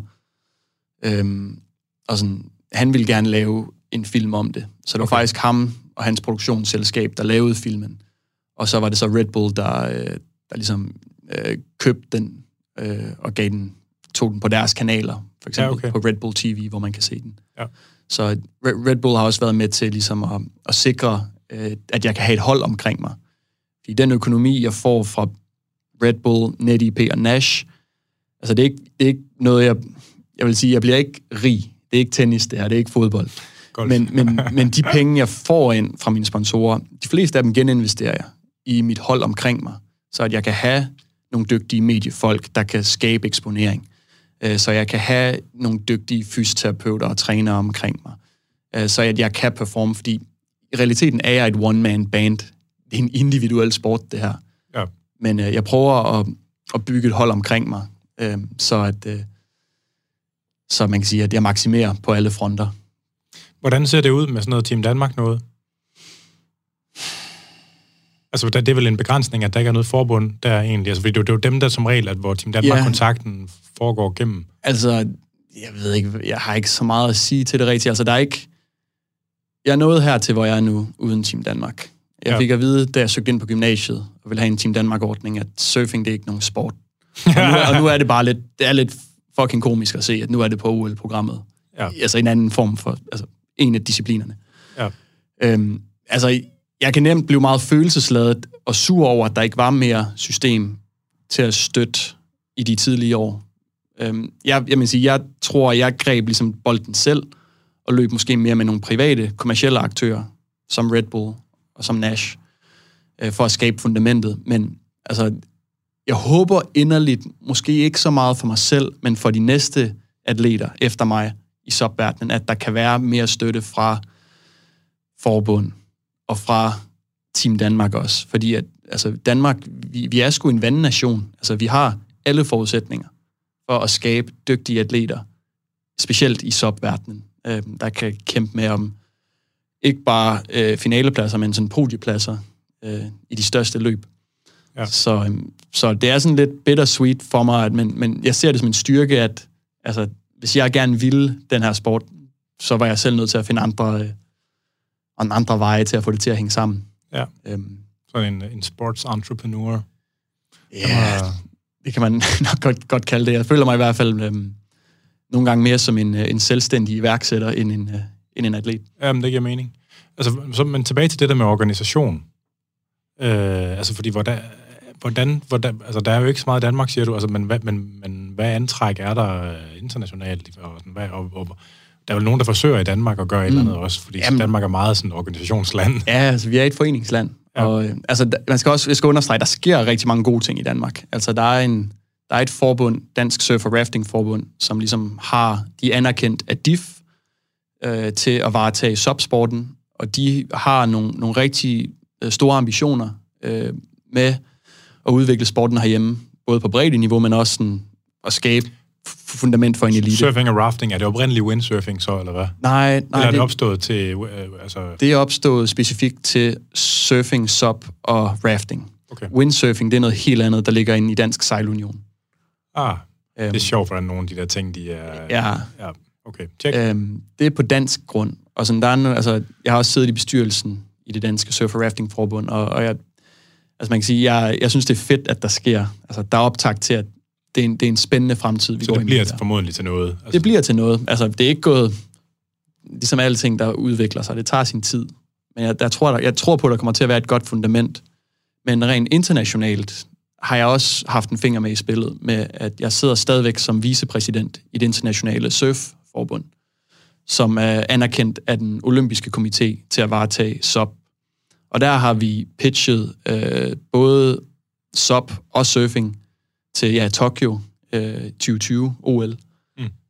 og sådan, han ville gerne lave en film om det. Så det var faktisk ham og hans produktionsselskab, der lavede filmen. Og så var det så Red Bull, der ligesom købte den og tog den på deres kanaler, for eksempel på Red Bull TV, hvor man kan se den. Ja. Så Red Bull har også været med til ligesom at sikre, at jeg kan have et hold omkring mig. Fordi den økonomi, jeg får fra Red Bull, NetIP og Nash, altså det er ikke noget, jeg vil sige, jeg bliver ikke rig. Det er ikke tennis, det er ikke fodbold. Men de penge, jeg får ind fra mine sponsorer, de fleste af dem geninvesterer jeg i mit hold omkring mig, så at jeg kan have nogle dygtige mediefolk, der kan skabe eksponering. Så jeg kan have nogle dygtige fysioterapeuter og trænere omkring mig. Så at jeg kan performe, fordi i realiteten er jeg et one-man-band. Det er en individuel sport, det her. Ja. Men jeg prøver at bygge et hold omkring mig, så man kan sige, at jeg maksimerer på alle fronter. Hvordan ser det ud med sådan noget Team Danmark noget? Altså, det er vel en begrænsning, at der ikke er noget forbund der egentlig. Altså, fordi det er jo dem, der som regel, hvor Team Danmark-kontakten foregår gennem. Altså, jeg ved ikke, jeg har ikke så meget at sige til det rigtigt. Altså, der er ikke... Jeg er nået her til, hvor jeg er nu, uden Team Danmark. Jeg fik at vide, da jeg søgte ind på gymnasiet, og ville have en Team Danmark-ordning, at surfing, det er ikke nogen sport. Og nu er det bare lidt... Det er lidt fucking komisk at se, at nu er det på OL-programmet. Ja. Altså, en anden form for... Altså, en af disciplinerne. Ja. Altså, jeg kan nemt blive meget følelsesladet og sur over, at der ikke var mere system til at støtte i de tidlige år. Jeg tror, jeg greb ligesom bolden selv, og løb måske mere med nogle private, kommercielle aktører, som Red Bull og som Nash, for at skabe fundamentet. Men altså, jeg håber inderligt, måske ikke så meget for mig selv, men for de næste atleter efter mig i subverdenen, at der kan være mere støtte fra forbund og fra Team Danmark også. Fordi at, altså Danmark, vi er sgu en vandnation. Altså vi har alle forudsætninger for at skabe dygtige atleter, specielt i subverdenen, der kan kæmpe med om ikke bare finalepladser, men sådan podiepladser i de største løb. Ja. Så det er sådan lidt bittersweet for mig, men jeg ser det som en styrke, at altså, hvis jeg gerne ville den her sport, så var jeg selv nødt til at finde andre veje til at få det til at hænge sammen. Ja. Sådan en sports entrepreneur. Ja, det kan man nok godt kalde det. Jeg føler mig i hvert fald nogle gange mere som en selvstændig iværksætter end en atlet. Jamen, det giver mening. Altså, men tilbage til det der med organisation. Altså, fordi hvordan, altså, der er jo ikke så meget i Danmark, siger du, altså, men hvad antræk er der internationalt? Og der er jo nogen, der forsøger i Danmark at gøre et eller andet også, fordi Danmark er meget sådan et organisationsland. Ja, altså, vi er et foreningsland. Ja. Og altså, jeg skal understrege, der sker rigtig mange gode ting i Danmark. Altså, der er et forbund, Dansk Surf- og Rafting-forbund, som ligesom de er anerkendt af DIF til at varetage subsporten, og de har nogle rigtig store ambitioner med at udvikle sporten herhjemme, både på bredde-niveau, men også sådan at skabe fundament for en elite. Surfing og rafting, er det oprindeligt windsurfing så, eller hvad? Nej. Eller er det opstået til... Det er opstået specifikt til surfing, sub og rafting. Okay. Windsurfing, det er noget helt andet, der ligger inde i Dansk Sejlunion. Det er sjovt, hvordan nogle af de der ting, de er... Ja. Okay, check. Det er på dansk grund. Og sådan, jeg har også siddet i bestyrelsen i det danske Surf- og Rafting-forbund, og jeg, altså man kan sige, jeg synes, det er fedt, at der sker. Altså, der er optakt til, at det er en spændende fremtid, vi så går det bliver formodentlig til noget? Altså. Det bliver til noget. Altså, det er ikke gået... Ligesom alle ting, der udvikler sig. Det tager sin tid. Men jeg tror på, at der kommer til at være et godt fundament. Men rent internationalt har jeg også haft en finger med i spillet, med at jeg sidder stadigvæk som vicepræsident i det internationale surfforbund, som er anerkendt af den olympiske komité til at varetage SUP. Og der har vi pitchet både SUP og surfing til Tokyo 2020 OL.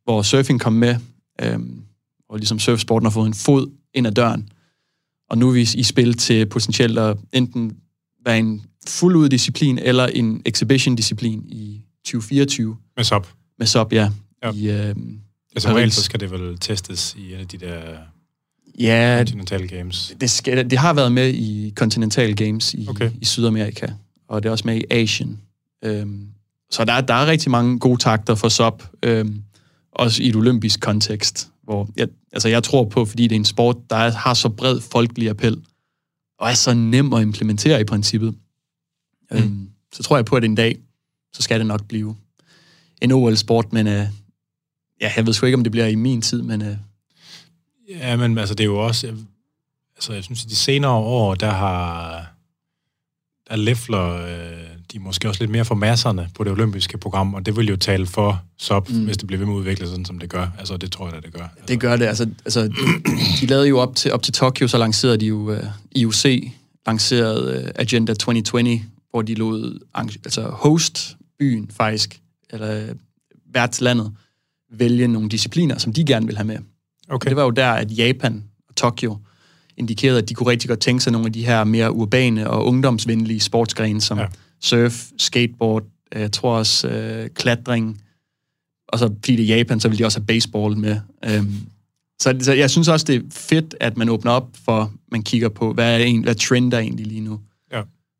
hvor surfing kom med, og ligesom surfsporten har fået en fod ind ad døren. Og nu er vi i spil til potentielt at enten være en fuld disciplin eller en exhibition-disciplin i 2024. Med SUP, ja. Som regel, så skal det vel testes i en af de der Continental Games. Det har været med i Continental Games i Sydamerika, og det er også med i Asien. Så der er rigtig mange gode takter for SUP, også i et olympisk kontekst, hvor jeg tror på, fordi det er en sport, der har så bred folkelig appel, og er så nem at implementere i princippet. Så tror jeg på, at en dag, så skal det nok blive en OL-sport, men jeg ved sgu ikke, om det bliver i min tid, men... Ja, men altså, det er jo også... jeg synes, at de senere år, der lefler de måske også lidt mere for masserne på det olympiske program, og det vil jo tale for SUP, hvis det bliver ved med at udvikle sådan, som det gør. Altså, det tror jeg, det gør. Altså. Det gør det. Altså, de lavede jo op til Tokyo, så lancerede de jo IOC, lancerede Agenda 2020, hvor de lod host-byen faktisk, eller værtslandet, vælge nogle discipliner, som de gerne vil have med. Okay. Det var jo der, at Japan og Tokyo indikerede, at de kunne rigtig godt tænke sig nogle af de her mere urbane og ungdomsvenlige sportsgrene, som surf, skateboard, jeg tror også klatring, og så fordi det er Japan, så vil de også have baseball med. Så jeg synes også, det er fedt, at man åbner op for, man kigger på, hvad trender egentlig lige nu. Ja.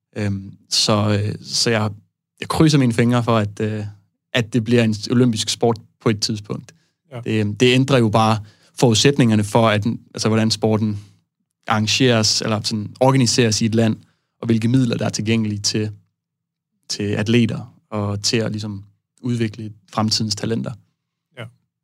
Så jeg krydser mine fingre for, at det bliver en olympisk sport på et tidspunkt. Ja. Det ændrer jo bare forudsætningerne for, hvordan sporten arrangeres, eller sådan organiseres i et land, og hvilke midler, der er tilgængelige til atleter, og til at ligesom udvikle fremtidens talenter. Ja.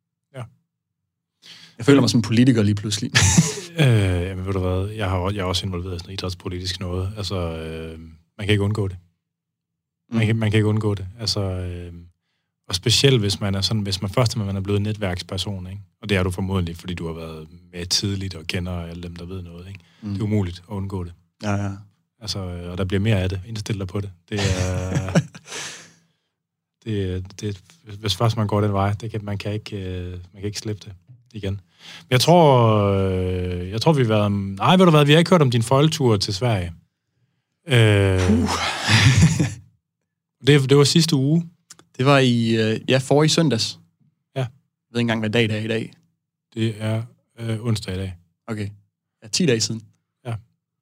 Jeg føler mig som politiker lige pludselig. Jamen ved du hvad, jeg er også involveret i sådan idrætspolitisk noget. Altså, man kan ikke undgå det. Man kan ikke undgå det. Altså, og specielt hvis man er sådan, hvis man er blevet netværksperson, ikke? Og det er du formodentlig, fordi du har været med tidligt og kender alle dem, der ved noget, ikke? Det er umuligt at undgå det. Ja. Altså, og der bliver mere af det. Indstil dig på det. Det er... hvis først man går den vej, man kan ikke slippe det igen. Men jeg tror vi har været... Nej, ved du hvad, vi har ikke hørt om din foldtur til Sverige. Det var sidste uge. Det var i forrige søndags. Ja. Jeg ved ikke engang, hvad dag det er i dag. Det er onsdag i dag. Okay. Ja, 10 dage siden. Ja.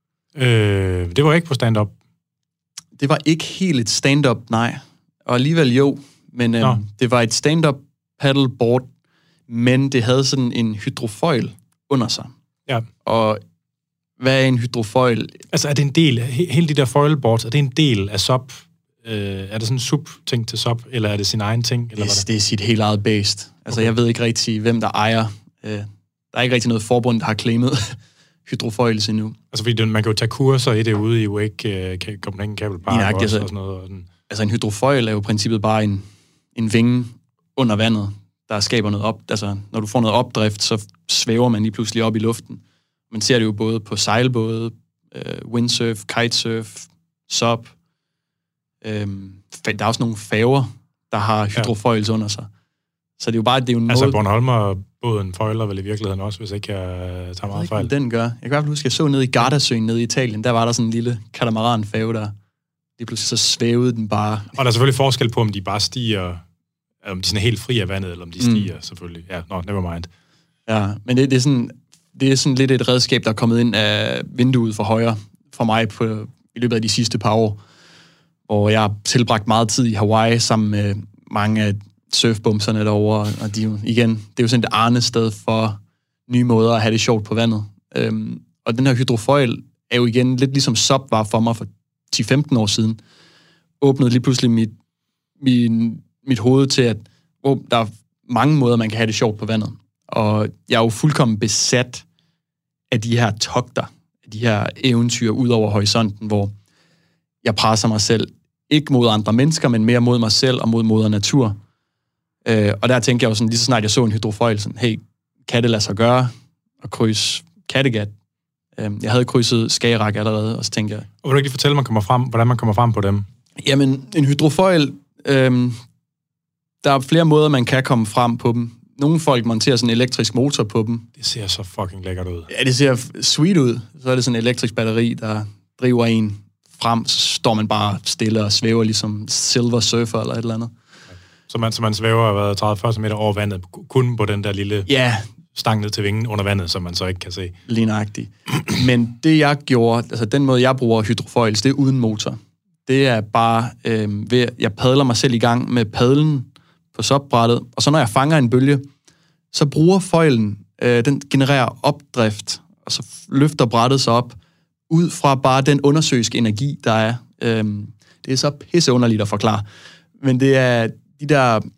Det var ikke på stand-up. Det var ikke helt et stand-up, nej. Og alligevel jo. Men det var et stand-up paddleboard, men det havde sådan en hydrofoil under sig. Ja. Og hvad er en hydrofoil? Altså er det en del, hele de der foilboards, er det en del af SUP? Er det sådan en sub-ting til SUP, eller er det sin egen ting? Eller det er sit helt eget based. Altså, okay. Jeg ved ikke rigtig, hvem der ejer. Der er ikke rigtig noget forbund, der har claimet hydrofoils endnu. Altså, fordi man kan jo tage kurser i det ude i Wake Copenhagen Cable Park også, og sådan noget. Altså, en hydrofoil er jo i princippet bare en vinge under vandet, der skaber noget op. Altså, når du får noget opdrift, så svæver man lige pludselig op i luften. Man ser det jo både på sejlbåde, windsurf, kitesurf, SUP. Der er også nogle færger, der har hydrofoils under sig. Så det er jo bare, det er jo en altså, Bornholmer-båden foiler vel i virkeligheden også, hvis ikke jeg tager meget fejl. Den gør. Jeg kan i hvert fald huske, at jeg så nede i Gardasøen nede i Italien, der var der sådan en lille katamaran-færge, der lige pludselig så svævede den bare. Og der er selvfølgelig forskel på, om de bare stiger, om de sådan er helt fri af vandet, eller om de stiger, selvfølgelig. Ja, never mind. Ja, men det er sådan lidt et redskab, der er kommet ind af vinduet for højre for mig i løbet af de sidste par år, hvor jeg har tilbragt meget tid i Hawaii sammen med mange af surfbumserne derovre, og det er jo sådan et arnested for nye måder at have det sjovt på vandet. Og den her hydrofoil er jo igen lidt ligesom SUP var for mig for 10-15 år siden. Åbnede lige pludselig mit hoved til, at der er mange måder, man kan have det sjovt på vandet. Og jeg er jo fuldkommen besat af de her togter, af de her eventyr ud over horisonten, hvor jeg presser mig selv, ikke mod andre mennesker, men mere mod mig selv og mod moder natur. Og der tænkte jeg jo sådan, lige så snart jeg så en hydrofoil, sådan, hey, kan det lade sig gøre at krydse Kattegat? Jeg havde krydset Skagerrak allerede, og så tænkte jeg... Og vil du ikke lige fortælle mig, hvordan man kommer frem på dem? Jamen, en hydrofoil, der er flere måder, man kan komme frem på dem. nogle folk monterer sådan en elektrisk motor på dem. Det ser så fucking lækkert ud. Ja, det ser sweet ud. Så er det sådan en elektrisk batteri, der driver en frem, så står man bare stille og svæver, ligesom Silver Surfer eller et eller andet. Så man svæver 30-40 meter over vandet, kun på den der lille stang ned til vingen under vandet, som man så ikke kan se. Lige nøjagtigt. Men det jeg gjorde, altså den måde jeg bruger hydrofoils, det er uden motor. Det er bare ved, jeg padler mig selv i gang med padlen på SUP-brættet, og så når jeg fanger en bølge, så bruger foilen, den genererer opdrift, og så løfter brættet sig op, ud fra bare den undersøiske energi, der er. Det er så pisseunderligt at forklare. Men det er det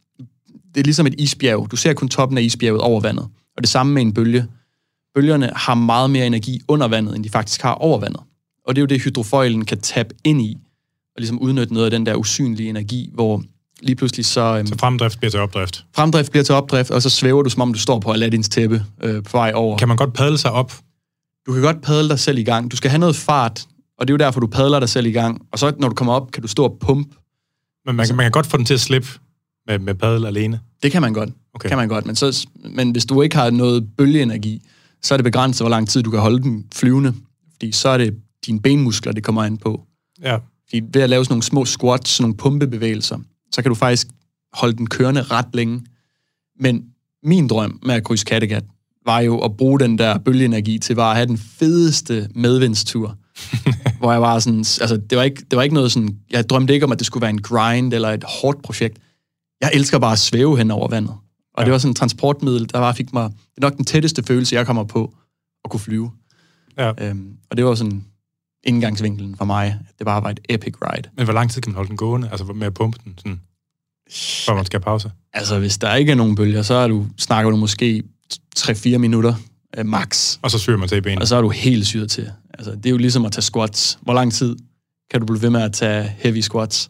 er ligesom et isbjerg. Du ser kun toppen af isbjerget over vandet. Og det samme med en bølge. Bølgerne har meget mere energi under vandet, end de faktisk har over vandet. Og det er jo det, hydrofoilen kan tabe ind i, og ligesom udnytte noget af den der usynlige energi, hvor lige pludselig så fremdrift bliver til opdrift. Fremdrift bliver til opdrift, og så svæver du, som om du står på Aladdins tæppe på vej over. Kan man godt padle sig op? Du kan godt padle dig selv i gang. Du skal have noget fart, og det er jo derfor, du padler dig selv i gang. Og så, når du kommer op, kan du stå og pumpe. Men man kan godt få den til at slippe med padel alene? Det kan man godt. Okay. Kan man godt. Men hvis du ikke har noget bølgeenergi, så er det begrænset, hvor lang tid du kan holde den flyvende. Fordi så er det dine benmuskler, det kommer an på. Ja. Fordi ved at lave sådan nogle små squats, sådan nogle pumpebevægelser, så kan du faktisk holde den kørende ret længe. Men min drøm med at krydse Kattegat var jo at bruge den der bølgeenergi til bare at have den fedeste medvindstur. Hvor jeg var sådan, altså det var ikke noget sådan, jeg drømte ikke om, at det skulle være en grind eller et hårdt projekt. Jeg elsker bare at svæve hen over vandet. Og det var sådan et transportmiddel, der bare fik mig, det er nok den tætteste følelse, jeg kommer på at kunne flyve. Ja. Og det var sådan indgangsvinklen for mig, at det bare var et epic ride. Men hvor lang tid kan man holde den gående, altså med at pumpe den, sådan, før man skal have pause? Altså, hvis der ikke er nogen bølger, så snakker du måske 3-4 minutter max. Og så syrer man til i benene. Og så er du helt syret til. Altså, det er jo ligesom at tage squats. Hvor lang tid kan du blive ved med at tage heavy squats?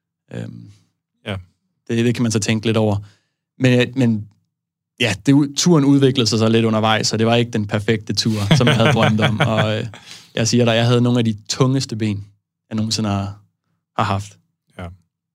Det kan man så tænke lidt over. Men ja, turen udviklede sig så lidt undervejs, så det var ikke den perfekte tur, som jeg havde drømt om. Og jeg siger dig, jeg havde nogle af de tungeste ben, jeg nogensinde har haft. Ja.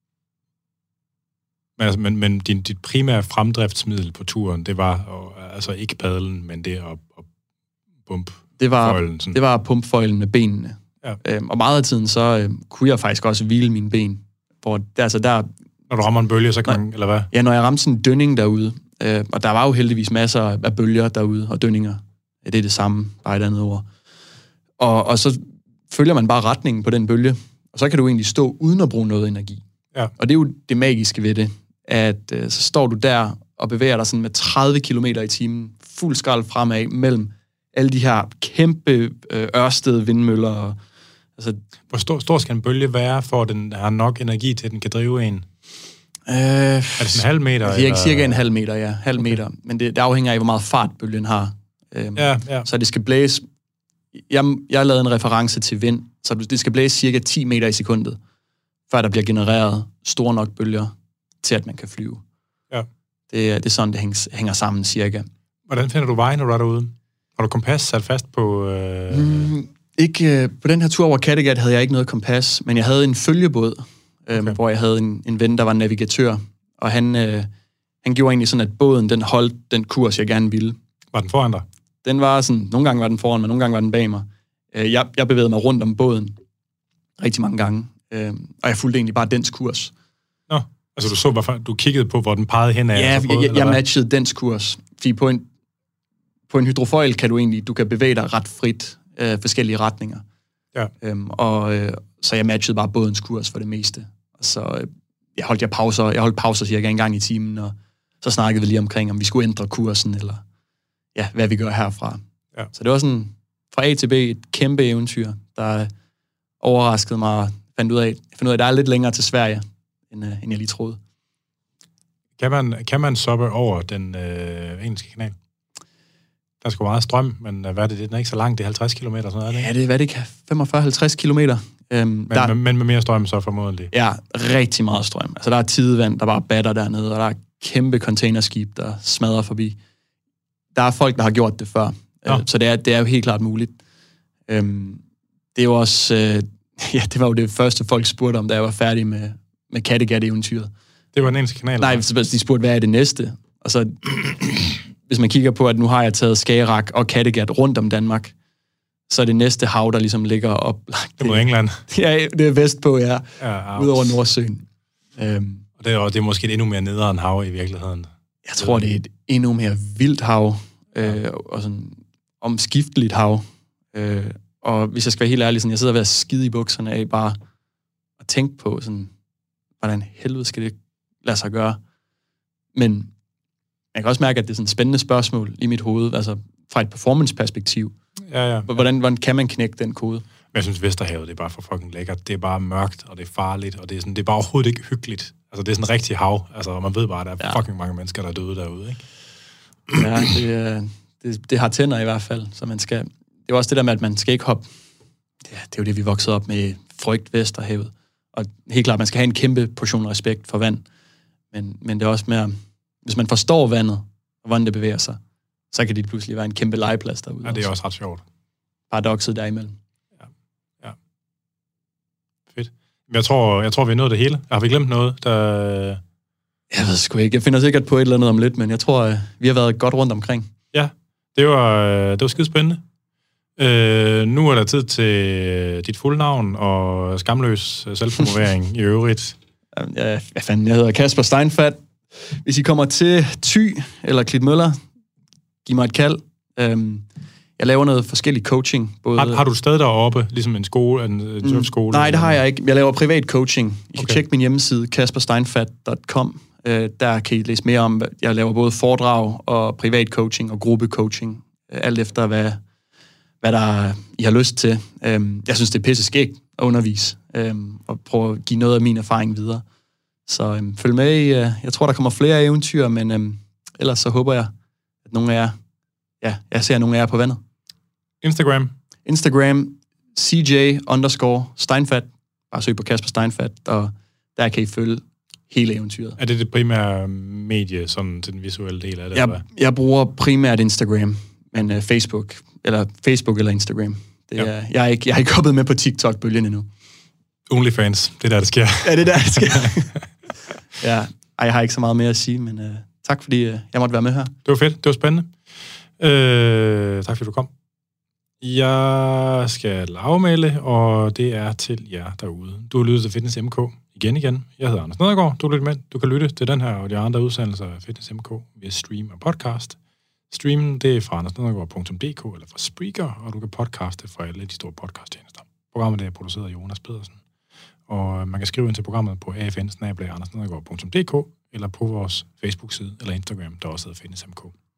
Men dit primære fremdriftsmiddel på turen, det var altså ikke padlen, men det at pumpe foilen. Det var at pumpe foilen med benene. Ja. Og meget af tiden, så kunne jeg faktisk også hvile mine ben. Hvor der når du rammer en bølge, så kan man, eller hvad? Ja, når jeg ramte sådan en dønning derude, og der var jo heldigvis masser af bølger derude, og dønninger. Ja, det er det samme, bare et andet ord. Og så følger man bare retningen på den bølge, og så kan du egentlig stå uden at bruge noget energi. Ja. Og det er jo det magiske ved det, at så står du der og bevæger dig sådan med 30 km i timen, fuld skrald fremad, mellem alle de her kæmpe Ørsted vindmøller. Altså, hvor stor skal en bølge være, for at den har nok energi til, at den kan drive en? Er det sådan en halv meter? Det er ikke cirka en halv meter, ja. Halv meter. Men det afhænger af, hvor meget fart bølgen har. Så det skal blæse. Jeg lavede en reference til vind, så det skal blæse cirka 10 meter i sekundet, før der bliver genereret store nok bølger til, at man kan flyve. Ja. Det er sådan, det hænger sammen cirka. Hvordan finder du vejen, når du er derude? Har du kompas sat fast på? Ikke på den her tur over Kattegat havde jeg ikke noget kompas, men jeg havde en følgebåd, hvor jeg havde en ven, der var navigatør, og han gjorde egentlig sådan, at båden den holdt den kurs, jeg gerne ville. Var den foran dig? Den var sådan, nogle gange var den foran mig, nogle gange var den bag mig. Jeg bevægede mig rundt om båden rigtig mange gange, og jeg fulgte egentlig bare dens kurs. Nå, altså du kiggede på, hvor den pegede hen af? Ja, jeg matchede dens kurs. Fordi på en hydrofoil kan du kan bevæge dig ret frit forskellige retninger. Ja. Så jeg matchede bare bådens kurs for det meste. Og så jeg holdt pauser cirka en gang i timen, og så snakkede vi lige omkring, om vi skulle ændre kursen, eller ja, hvad vi gør herfra. Ja. Så det var sådan fra A til B et kæmpe eventyr, der overraskede mig og fandt ud af, at der er lidt længere til Sverige, end jeg lige troede. Kan man soppe over den engelske kanal? Der er sgu meget strøm, men hvad er det? Den er ikke så langt, det er 50 km sådan noget, Ja, det er, hvad det kan, 45-50 kilometer. Men med mere strøm så formodentlig? Ja, rigtig meget strøm. Altså, der er tidevand, der bare batter dernede, og der er kæmpe containerskib, der smadrer forbi. Der er folk, der har gjort det før, så det er jo helt klart muligt. Det er jo også... det var jo det første, folk spurgte om, da jeg var færdig med Kattegat-eventyret. Det var den engelske kanal? Nej, de spurgte, hvad er det næste? Og så, hvis man kigger på, at nu har jeg taget Skagerrak og Kattegat rundt om Danmark, så er det næste hav, der ligesom ligger oplagt. Det er England. Ja, det er vestpå, ja. Ud over Nordsøen. Og det er måske et endnu mere nederen hav i virkeligheden. Jeg tror, det er et endnu mere vildt hav, og sådan omskifteligt hav. Og hvis jeg skal være helt ærlig, sådan, jeg sidder ved at skide i bukserne af bare at tænke på, sådan, hvordan helvede skal det lade sig gøre. Men jeg kan også mærke, at det er sådan et spændende spørgsmål i mit hoved, altså fra et performance-perspektiv. Ja. Hvordan kan man knække den kode? Men jeg synes, Vesterhavet, det er bare for fucking lækkert. Det er bare mørkt, og det er farligt, og det er bare overhovedet ikke hyggeligt. Altså, det er sådan en rigtig hav. Altså, og man ved bare, at der er fucking mange mennesker, der er døde derude, ikke? Ja, det har tænder i hvert fald, så man skal... Det er også det der med, at man skal ikke hoppe... Ja, det er jo det, vi voksede op med, frygt Vesterhavet. Og helt klart, man skal have en kæmpe portion respekt for vand. Men det er også mere... Hvis man forstår vandet, og hvordan det bevæger sig, så kan det pludselig være en kæmpe legeplads derude. Ja, det er også ret sjovt. Paradokset derimellem. Ja. Fedt. Men jeg tror, vi er nået det hele. Har vi glemt noget, der... Jeg ved sgu ikke. Jeg finder sikkert på et eller andet om lidt, men jeg tror, vi har været godt rundt omkring. Ja, det var skide spændende. Nu er der tid til dit fulde navn og skamløs selvpromovering i øvrigt. Jeg hedder Kasper Steinfat. Hvis I kommer til Thy eller Klitmøller, giv mig et kald. Jeg laver noget forskellig coaching. Både... Har du et sted deroppe, ligesom en skole, en surfskole? Nej, det har jeg ikke. Jeg laver privat coaching. I kan tjekke min hjemmeside, kaspersteinfat.com. Der kan I læse mere om, jeg laver både foredrag og privat coaching og gruppecoaching. Alt efter, hvad der I har lyst til. Jeg synes, det er pisse skægt at undervise. Og prøve at give noget af min erfaring videre. Så følg med i, jeg tror, der kommer flere eventyr, men ellers så håber jeg, at nogle af jer, jeg ser nogle af jer på vandet. Instagram, CJ_Steinfat. Bare søg på Kasper Steinfat, og der kan I følge hele eventyret. Er det primære medie, sådan til den visuelle del af det? Jeg bruger primært Instagram, men Facebook eller Instagram. Jeg er ikke hoppet med på TikTok-bølgen endnu. OnlyFans, det er der sker. Ja, det er der sker. Ja, jeg har ikke så meget mere at sige, men tak fordi jeg måtte være med her. Det var fedt, det var spændende. Tak fordi du kom. Jeg skal afmelde, og det er til jer derude. Du har lyttet til Fitness MK igen. Jeg hedder Anders Nedergaard. Du kan lytte til den her og de andre udsendelser af Fitness MK via stream og podcast. Streamen, det er fra andersnedergaard.dk eller fra Spreaker, og du kan podcaste fra alle de store podcasttjenester. Programmet er produceret af Jonas Pedersen. Og man kan skrive ind til programmet på afn@andersnedergaard.dk eller på vores Facebook-side eller Instagram, der også hedder Fitness MK.